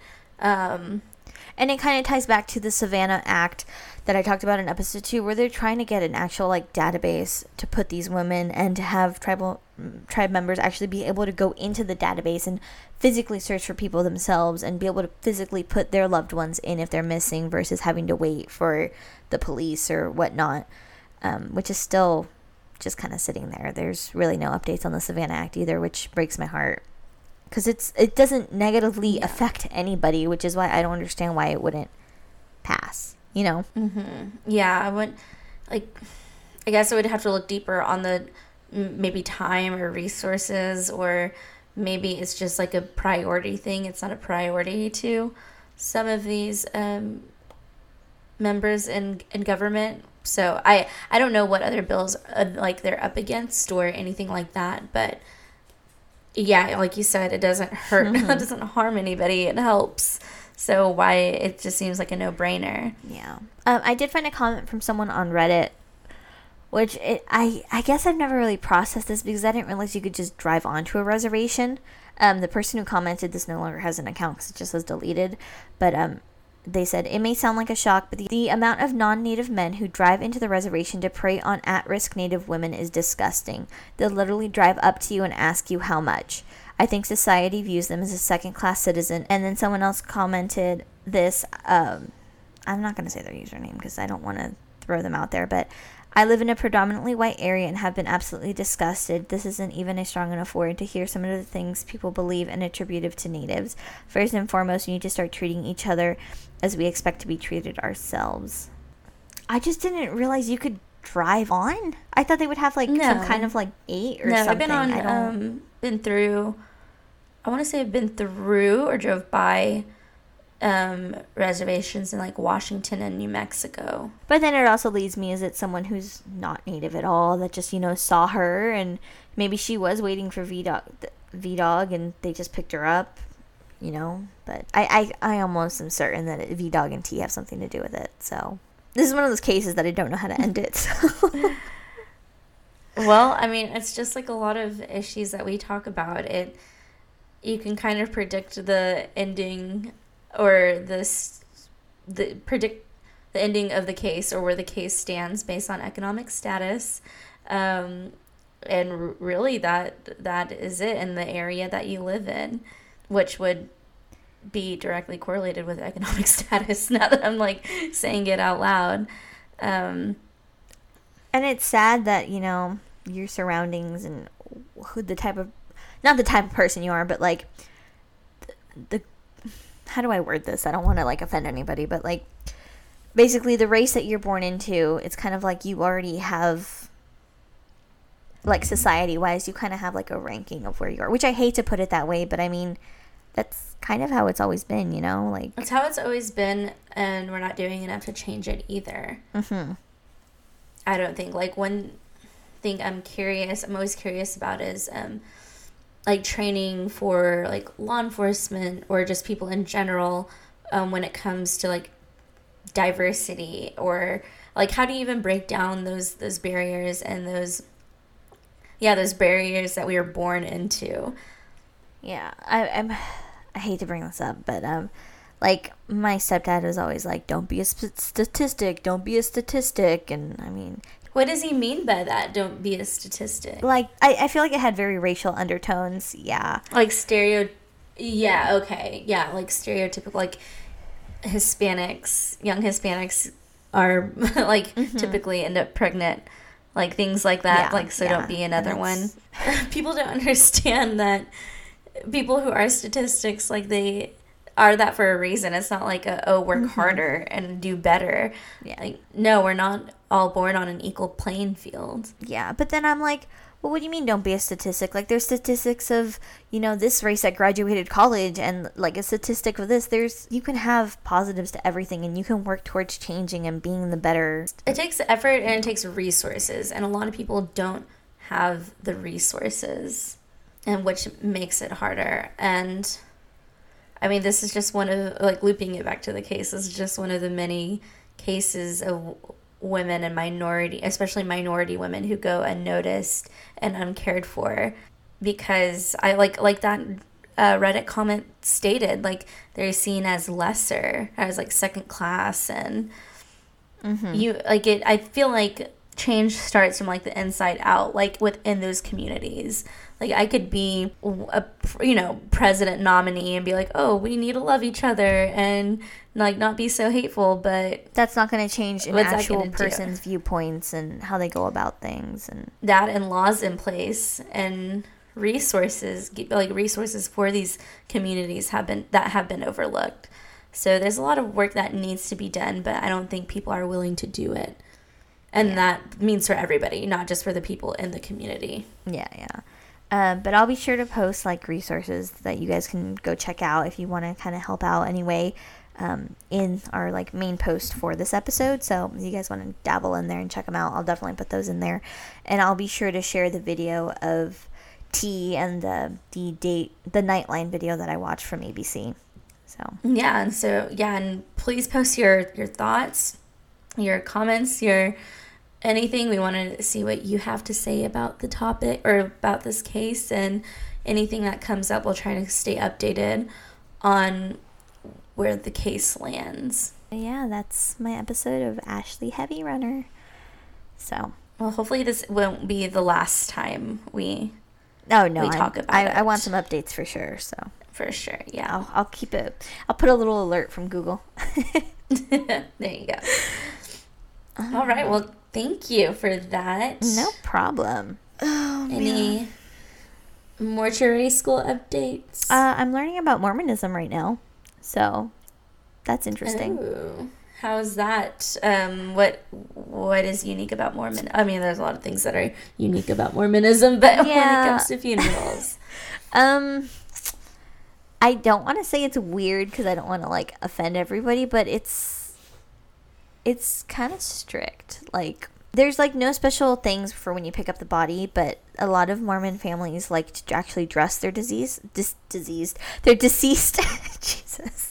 And it kind of ties back to the Savannah Act that I talked about in episode 2, where they're trying to get an actual like database to put these women, and to have tribe members actually be able to go into the database and physically search for people themselves, and be able to physically put their loved ones in if they're missing, versus having to wait for the police or whatnot, which is still just kind of sitting there. There's really no updates on the Savannah Act either, which breaks my heart. Because it doesn't negatively affect anybody, which is why I don't understand why it wouldn't pass, you know? Yeah, I guess I would have to look deeper on the maybe time or resources, or maybe it's just like a priority thing. It's not a priority to some of these members in government. So I don't know what other bills like they're up against or anything like that, but yeah, like you said, it doesn't hurt. It doesn't harm anybody. It helps. So why it just seems like a no-brainer. Yeah. I did find a comment from someone on Reddit, which I guess I've never really processed this because I didn't realize you could just drive onto a reservation. The person who commented this no longer has an account because it just says deleted. But they said, it may sound like a shock, but the amount of non-native men who drive into the reservation to prey on at-risk native women is disgusting. They'll literally drive up to you and ask you how much. I think society views them as a second-class citizen. And then someone else commented this. I'm not going to say their username because I don't want to throw them out there, but I live in a predominantly white area and have been absolutely disgusted. This isn't even a strong enough word to hear some of the things people believe and attributive to natives. First and foremost, we need to start treating each other as we expect to be treated ourselves. I just didn't realize you could drive on. I thought they would have like some kind of like gate or something. I've been on, been through, I want to say I've been through or drove by reservations in like Washington and New Mexico. But then it also leads me, is it someone who's not native at all that just, saw her and maybe she was waiting for VDOG and they just picked her up, but I almost am certain that VDOG and T have something to do with it. So this is one of those cases that I don't know how to end it. So. Well, I mean, it's just like a lot of issues that we talk about. You can kind of predict the ending or predict the ending of the case or where the case stands based on economic status, and really that is it in the area that you live in, which would be directly correlated with economic status. Now that I'm like saying it out loud, and it's sad that your surroundings and who not the type of person you are, but like the how do I word this? I don't want to like offend anybody, but like basically the race that you're born into, it's kind of like you already have like society wise, you kind of have like a ranking of where you are, which I hate to put it that way, but I mean, that's kind of how it's always been, like that's how it's always been. And we're not doing enough to change it either. Mm-hmm. I don't think like one thing I'm always curious about is, like training for like law enforcement or just people in general, when it comes to like diversity, or like how do you even break down those barriers and those barriers that we were born into. Yeah, I hate to bring this up, but like my stepdad was always like, don't be a statistic, and I mean, what does he mean by that? Don't be a statistic. Like, I feel like it had very racial undertones. Yeah. Like yeah, okay. Yeah, like stereotypical, like young Hispanics are like typically end up pregnant. Like things like that. Yeah, like, so don't be another one. People don't understand that people who are statistics, like they are that for a reason. It's not like work harder and do better. Yeah. Like, no, we're not all born on an equal playing field. Yeah, but then I'm like, well, what do you mean don't be a statistic? Like, there's statistics of, this race that graduated college, and like a statistic of this. You can have positives to everything, and you can work towards changing and being the better. It takes effort and it takes resources, and a lot of people don't have the resources, and which makes it harder. And I mean, this is just one of, like, looping it back to the case, this is just one of the many cases of women and especially minority women who go unnoticed and uncared for, because I like that Reddit comment stated, like, they're seen as lesser, as like second class, and I feel like change starts from like the inside out, like within those communities. Like, I could be a president nominee and be like, oh, we need to love each other and like not be so hateful, but that's not going to change an actual person's viewpoints and how they go about things, and that, and laws in place and resources for these communities have been overlooked. So there's a lot of work that needs to be done, but I don't think people are willing to do it. And that means for everybody, not just for the people in the community. Yeah. But I'll be sure to post like resources that you guys can go check out if you want to kind of help out anyway. in our like main post for this episode. So if you guys want to dabble in there and check them out, I'll definitely put those in there. And I'll be sure to share the video of T and the Nightline video that I watched from ABC. And please post your thoughts, your comments, your anything. We want to see what you have to say about the topic or about this case, and anything that comes up. We'll try to stay updated on where the case lands. Yeah, that's my episode of Ashley Heavy Runner. So, well, hopefully this won't be the last time we talk about it. I want some updates for sure. So for sure, yeah. I'll keep it. I'll put a little alert from Google. There you go. All right. Well, thank you for that. No problem. Any mortuary school updates? I'm learning about Mormonism right now, so that's interesting. Ooh. How's that? What is unique about Mormon? I mean, there's a lot of things that are unique about Mormonism, but when it comes to funerals, I don't want to say it's weird because I don't want to like offend everybody, but it's kind of strict. Like, there's like no special things for when you pick up the body, but a lot of Mormon families like to actually dress their deceased. Jesus.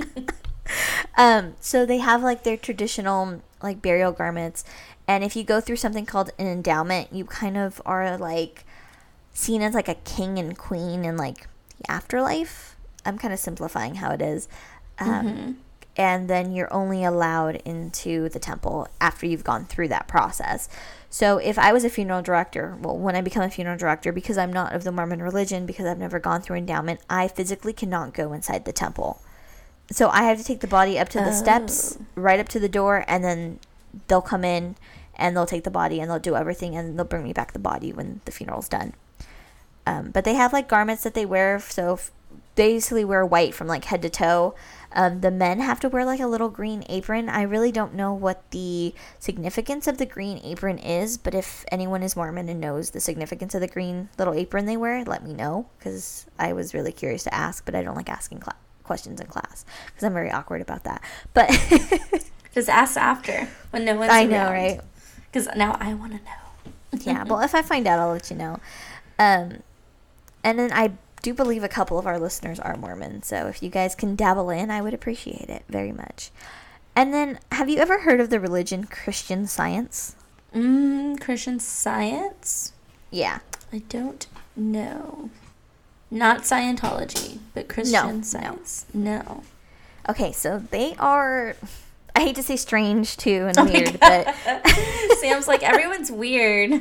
So they have like their traditional like burial garments, and if you go through something called an endowment, you kind of are like seen as like a king and queen in like the afterlife. I'm kind of simplifying how it is. And then you're only allowed into the temple after you've gone through that process. So if I was a funeral director, well, when I become a funeral director, because I'm not of the Mormon religion, because I've never gone through endowment, I physically cannot go inside the temple. So I have to take the body up to the steps, right up to the door, and then they'll come in and they'll take the body and they'll do everything and they'll bring me back the body when the funeral's done. But they have like garments that they wear, so they basically wear white from like head to toe. The men have to wear like a little green apron. I really don't know what the significance of the green apron is, but if anyone is Mormon and knows the significance of the green little apron they wear, let me know, because I was really curious to ask, but I don't like asking questions in class because I'm very awkward about that. But just ask after when no one's around. I know, right? Because now I want to know. Yeah, well, if I find out, I'll let you know. And then I do believe a couple of our listeners are Mormon, so if you guys can dabble in, I would appreciate it very much. And then, have you ever heard of the religion Christian Science? Christian Science? Yeah. I don't know. Not Scientology, but Christian Science. No. Okay, so they are, I hate to say strange too and weird, but Sam's like, everyone's weird.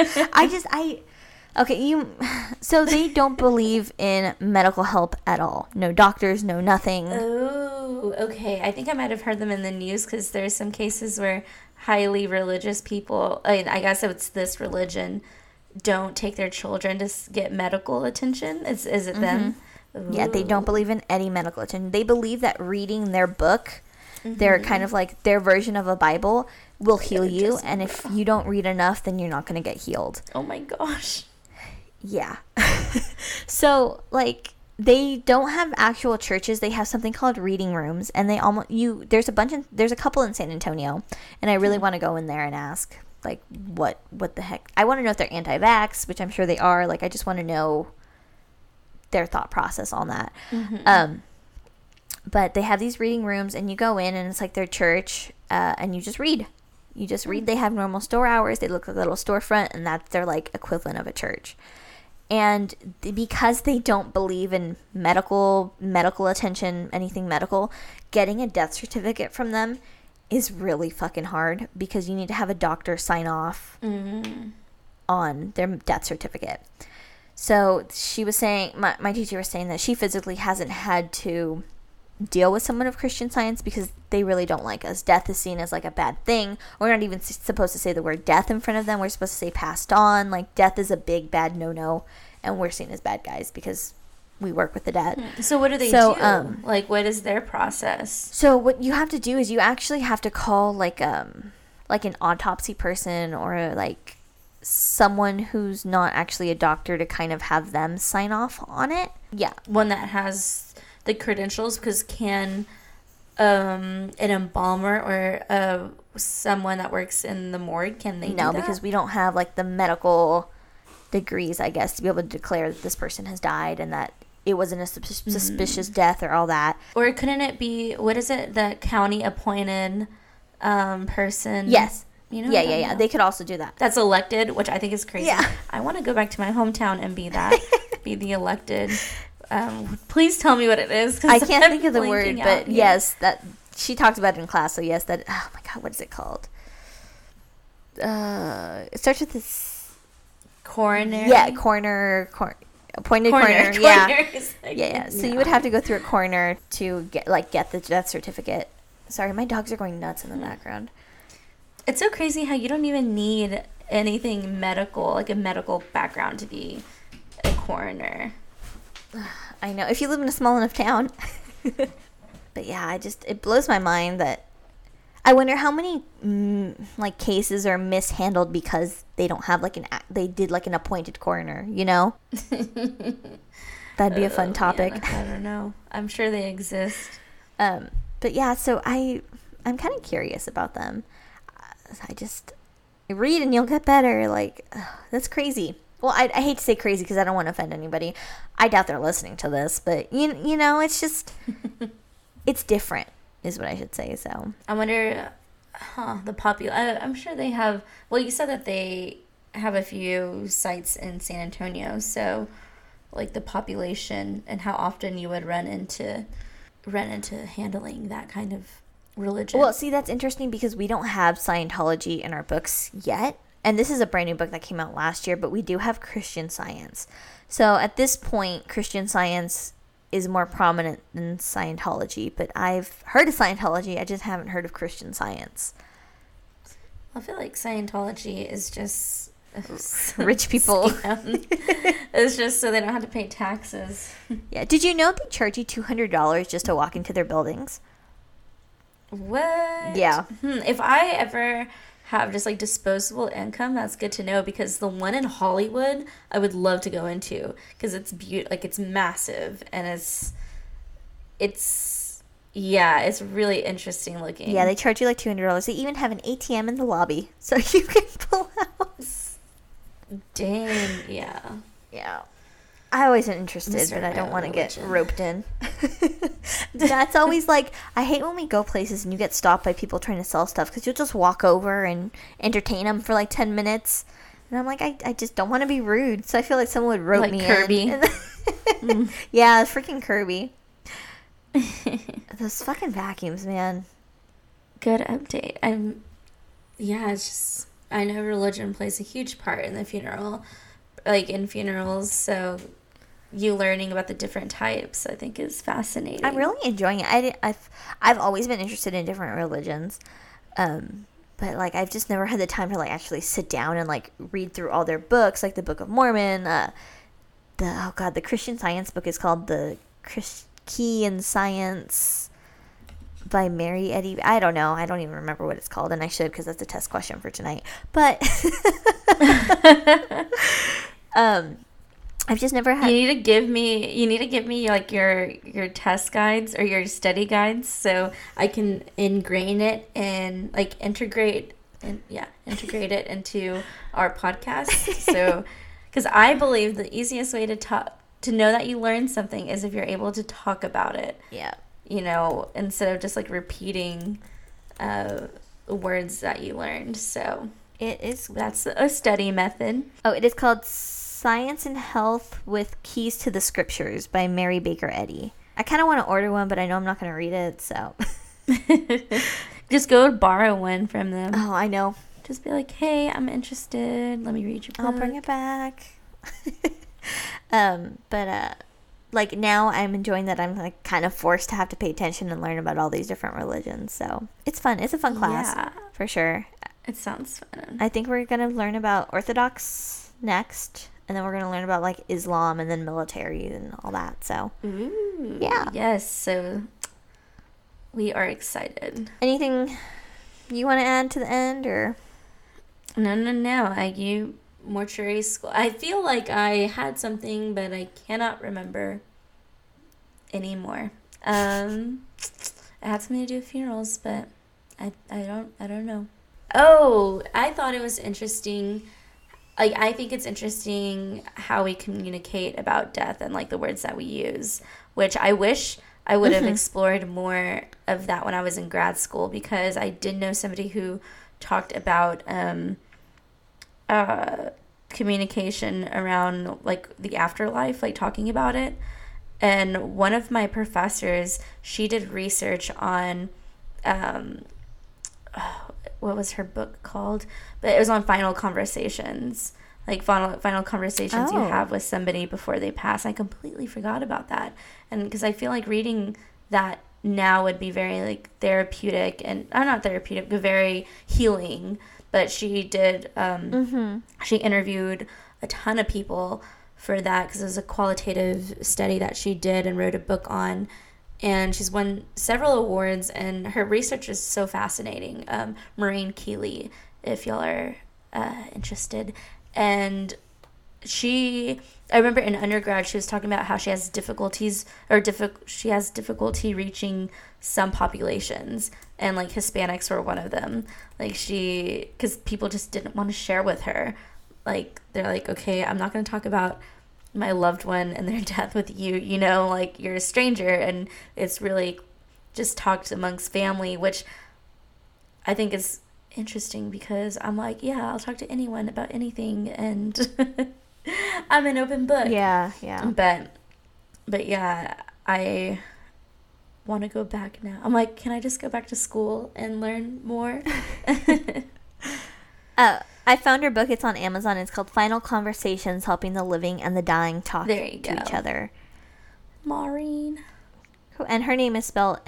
So they don't believe in medical help at all. No doctors, no nothing. Oh, okay. I think I might have heard them in the news because there's some cases where highly religious people, I guess it's this religion, don't take their children to get medical attention. Is it them? Ooh. Yeah, they don't believe in any medical attention. They believe that reading their book, their kind of like their version of a Bible, will heal you. And if you don't read enough, then you're not going to get healed. Oh my gosh. Yeah. So, like, they don't have actual churches. They have something called reading rooms, and there's a couple in San Antonio, and I really want to go in there and ask, like, what the heck? I want to know if they're anti-vax, which I'm sure they are. Like, I just want to know their thought process on that. But they have these reading rooms, and you go in, and it's like their church, and you just read. They have normal store hours. They look like a little storefront, and that's their, like, equivalent of a church. And because they don't believe in medical attention, anything medical, getting a death certificate from them is really fucking hard because you need to have a doctor sign off on their death certificate. So she was saying, my teacher was saying that she physically hasn't had to deal with someone of Christian Science because they really don't like us. Death is seen as like a bad thing. We're not even supposed to say the word death in front of them. We're supposed to say passed on. Like, death is a big bad no-no, and we're seen as bad guys because we work with the dead. So what do they do? Like, what is their process? So what you have to do is you actually have to call like an autopsy person or like someone who's not actually a doctor to kind of have them sign off on it. Yeah. One that has the credentials, because can an embalmer or someone that works in the morgue? Can they do that? because we don't have like the medical degrees, I guess, to be able to declare that this person has died and that it wasn't a suspicious death or all that. Or couldn't it be, what is it, the county appointed person? Yes. You know Yeah. They could also do that. That's elected, which I think is crazy. Yeah. I want to go back to my hometown and be that, be the elected. Please tell me what it is. 'Cause I can't I'm think of the word, blanking but out here. yes, that she talked about it in class. So yes, that. Oh my God, what is it called? It starts with this. Coronary. Yeah, appointed coroner. Yeah. is like- Yeah. So you would have to go through a coroner to get the death certificate. Sorry, my dogs are going nuts in the background. It's so crazy how you don't even need anything medical, like a medical background, to be a coroner. I know, if you live in a small enough town. But yeah, it blows my mind that I wonder how many like cases are mishandled because they don't have they did like an appointed coroner, you know? That'd be a fun topic. Yeah, I don't know. I'm sure they exist. But yeah, so I'm kind of curious about them. I just read and you'll get better. Like, that's crazy. Well, I hate to say crazy because I don't want to offend anybody. I doubt they're listening to this, but you know, it's just it's different, is what I should say. So I wonder, I'm sure they have. Well, you said that they have a few sites in San Antonio, so like the population and how often you would run into handling that kind of religion. Well, see, that's interesting because we don't have Scientology in our books yet. And this is a brand new book that came out last year, but we do have Christian Science. So at this point, Christian Science is more prominent than Scientology. But I've heard of Scientology, I just haven't heard of Christian Science. I feel like Scientology is just rich people. It's just so they don't have to pay taxes. Yeah. Did you know they charge you $200 just to walk into their buildings? What? Yeah. If I ever have just like disposable income, that's good to know, because the one in Hollywood I would love to go into because it's it's massive and it's really interesting looking. Yeah, they charge you like $200. They even have an ATM in the lobby so you can pull out. Dang, yeah. Yeah. I always am interested, but I don't want to get roped in. That's always like, I hate when we go places and you get stopped by people trying to sell stuff because you'll just walk over and entertain them for like 10 minutes. And I'm like, I just don't want to be rude. So I feel like someone would rope like me Kirby. in. Yeah, freaking Kirby. Those fucking vacuums, man. Good update. It's just, I know religion plays a huge part in the funeral, like in funerals, so you learning about the different types I think is fascinating. I'm really enjoying it. I've always been interested in different religions, but like I've just never had the time to like actually sit down and like read through all their books, like the Book of Mormon. The Christian Science book is called the Key in Science by Mary Eddy. I don't know. I don't even remember what it's called, and I should because that's a test question for tonight. But I've just never had. You need to give me like your test guides or your study guides so I can ingrain it and like integrate it into our podcast. So, because I believe the easiest way to know that you learned something is if you're able to talk about it. Yeah. You know, instead of just like repeating words that you learned. So that's a study method. Oh, it is called Science and Health with Keys to the Scriptures by Mary Baker Eddy. I kind of want to order one, but I know I'm not going to read it, so. Just go borrow one from them. Oh, I know. Just be like, hey, I'm interested. Let me read your book. I'll bring it back. Like now I'm enjoying that I'm like kind of forced to have to pay attention and learn about all these different religions. So it's fun. It's a fun class for sure. It sounds fun. I think we're going to learn about Orthodox next. And then we're going to learn about, like, Islam and then military and all that. So, yeah. Yes, so we are excited. Anything you want to add to the end, or? No. Mortuary school. I feel like I had something, but I cannot remember anymore. it had something to do with funerals, but I don't know. Oh, I thought it was interesting. Like, I think it's interesting how we communicate about death and, like, the words that we use, which I wish I would have explored more of that when I was in grad school, because I did know somebody who talked about communication around, like, the afterlife, like, talking about it. And one of my professors, she did research on what was her book called? But it was on final conversations, like final conversations you have with somebody before they pass. I completely forgot about that, and because I feel like reading that now would be very, like, therapeutic, and not therapeutic, but very healing. But she did she interviewed a ton of people for that, because it was a qualitative study that she did and wrote a book on. And she's won several awards, and her research is so fascinating. Maureen Keeley, if y'all are interested. And I remember in undergrad, she was talking about how she has she has difficulty reaching some populations, and, like, Hispanics were one of them. Like, because people just didn't want to share with her. Like, they're like, okay, I'm not going to talk about my loved one and their death with you, you know, like, you're a stranger, and it's really just talked amongst family, which I think is interesting, because I'm like, yeah, I'll talk to anyone about anything, and I'm an open book. Yeah. But yeah, I want to go back now. I'm like, can I just go back to school and learn more? I found her book. It's on Amazon. It's called Final Conversations, Helping the Living and the Dying Talk to Each Other. Maureen. And her name is spelled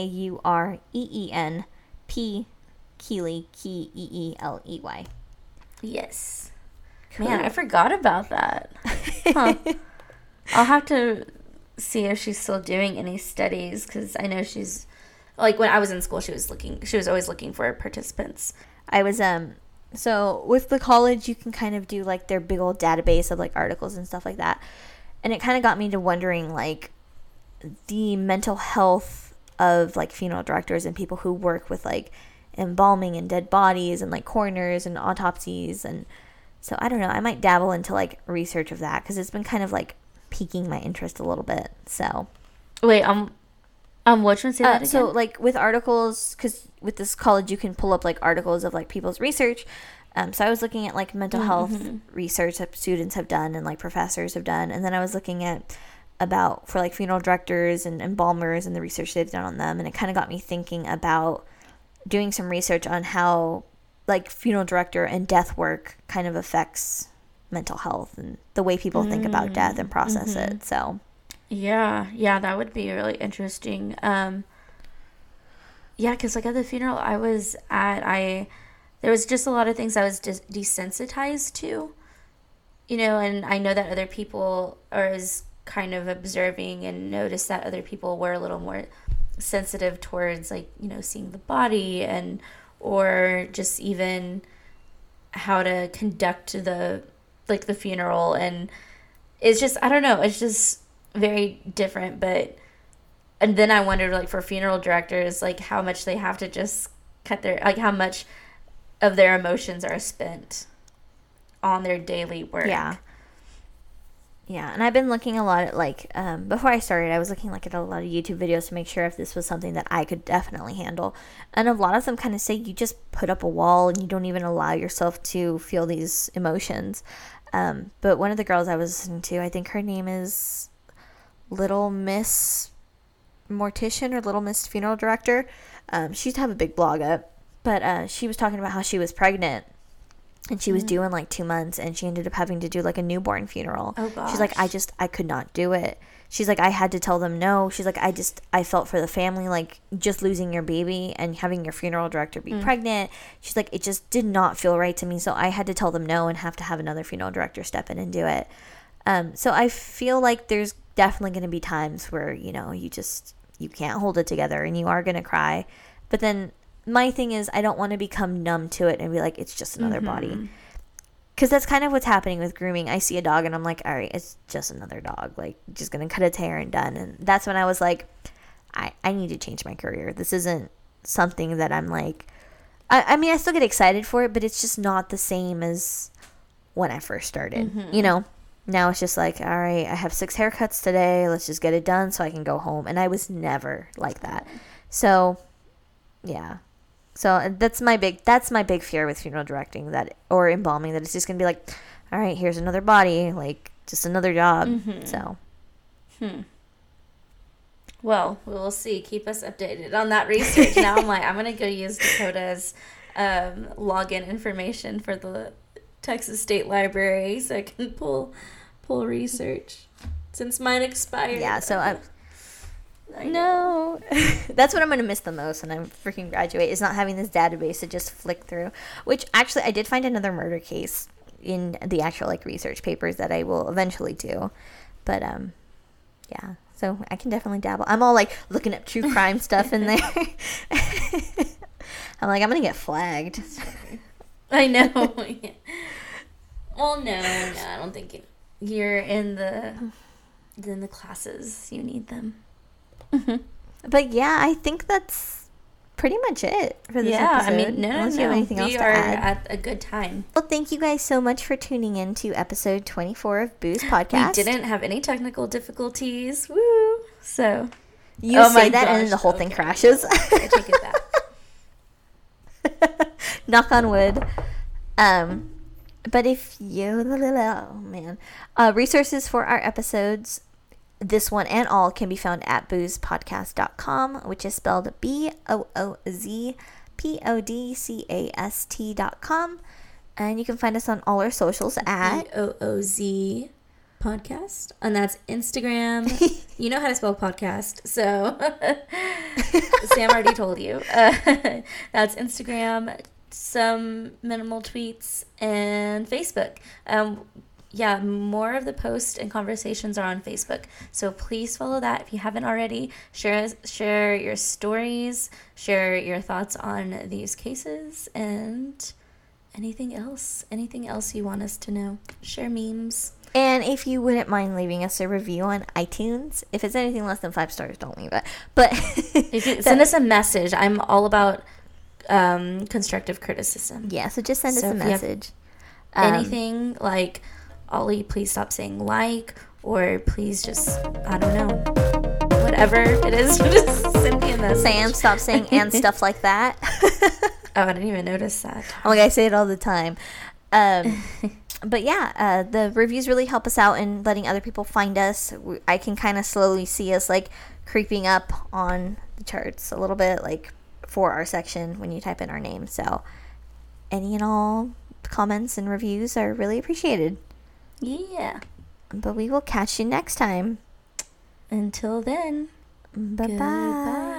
Maureen P. Keeley, Keeley. Yes. Cool. Man, I forgot about that. Huh. I'll have to see if she's still doing any studies, because I know she's, like, when I was in school, she was always looking for participants. I was so with the college, you can kind of do, like, their big old database of, like, articles and stuff like that. And it kind of got me to wondering, like, the mental health of, like, funeral directors and people who work with, like, embalming and dead bodies and, like, coroners and autopsies. And so I don't know, I might dabble into, like, research of that, because it's been kind of, like, piquing my interest a little bit. So wait, what you say that again? So, like, with articles, because with this college you can pull up, like, articles of, like, people's research. So I was looking at, like, mental health research that students have done and, like, professors have done, and then I was looking at for, like, funeral directors and embalmers and the research they've done on them, and it kind of got me thinking about doing some research on how, like, funeral director and death work kind of affects mental health and the way people think about death and process it. So yeah, that would be really interesting. Yeah, because, like, at the funeral I was at, there was just a lot of things I was just desensitized to, you know, and I know that other people are as kind of observing and noticed that other people were a little more sensitive towards, like, you know, seeing the body or just even how to conduct the funeral. And it's just, I don't know, it's just very different. And then I wondered, like, for funeral directors, like, how much they have to just cut how much of their emotions are spent on their daily work. Yeah, and I've been looking a lot at, like, before I started, I was looking, like, at a lot of YouTube videos to make sure if this was something that I could definitely handle. And a lot of them kind of say you just put up a wall and you don't even allow yourself to feel these emotions. But one of the girls I was listening to, I think her name is Little Miss Mortician or Little Miss Funeral Director. She used to have a big blog up, but she was talking about how she was pregnant. And she was due in, like, 2 months, and she ended up having to do, like, a newborn funeral. Oh, gosh. She's like, I could not do it. She's like, I had to tell them no. She's like, I felt for the family, like, just losing your baby and having your funeral director be pregnant. She's like, it just did not feel right to me. So I had to tell them no and have to have another funeral director step in and do it. So I feel like there's definitely going to be times where, you know, you can't hold it together and you are going to cry. But then my thing is, I don't want to become numb to it and be like, it's just another body. Because that's kind of what's happening with grooming. I see a dog and I'm like, all right, it's just another dog. Like, just going to cut its hair and done. And that's when I was like, I need to change my career. This isn't something that I'm like, I mean, I still get excited for it, but it's just not the same as when I first started, you know? Now it's just like, all right, I have 6 haircuts today. Let's just get it done so I can go home. And I was never like that. So, yeah. So that's my big fear with funeral directing, that, or embalming, that it's just going to be like, all right, here's another body, like just another job. So. Well, we'll see. Keep us updated on that research. Now I'm like, I'm going to go use Dakota's login information for the Texas State Library so I can pull research since mine expired. Yeah, so I know. That's what I'm going to miss the most when I freaking graduate, is not having this database to just flick through. Which, actually, I did find another murder case in the actual, like, research papers that I will eventually do. But, yeah. So I can definitely dabble. I'm all, like, looking up true crime stuff in there. I'm like, I'm going to get flagged. I know. Well, no, I don't think you're in the classes. You need them. But yeah, I think that's pretty much it for this episode. I mean, unless you have anything else to add. At a good time. Well, thank you guys so much for tuning in to episode 24 of Booze Podcast. We didn't have any technical difficulties. Woo! So you say that, and then the whole thing crashes. I take it back. Knock on wood. But if you, resources for our episodes, this one and all, can be found at boozepodcast.com, which is spelled BOOZPODCAST.com. And you can find us on all our socials at BOOZ podcast, and that's Instagram. You know how to spell podcast, so Sam already told you. That's Instagram, some minimal tweets, and Facebook. Yeah, more of the posts and conversations are on Facebook. So please follow that if you haven't already. Share your stories, share your thoughts on these cases, and anything else you want us to know. Share memes. And if you wouldn't mind leaving us a review on iTunes, if it's anything less than 5 stars, don't leave it. But if you send us a message. I'm all about constructive criticism. Yeah, so just send us a message. Anything like, Ollie, please stop saying like, or please just, I don't know, whatever it is, just send me a message. Sam, stop saying and stuff like that. Oh, I didn't even notice that. Oh my God, I say it all the time. But yeah, the reviews really help us out in letting other people find us. I can kind of slowly see us like creeping up on the charts a little bit, like for our section when you type in our name. So any and all comments and reviews are really appreciated. Yeah. But we will catch you next time. Until then. Bye-bye.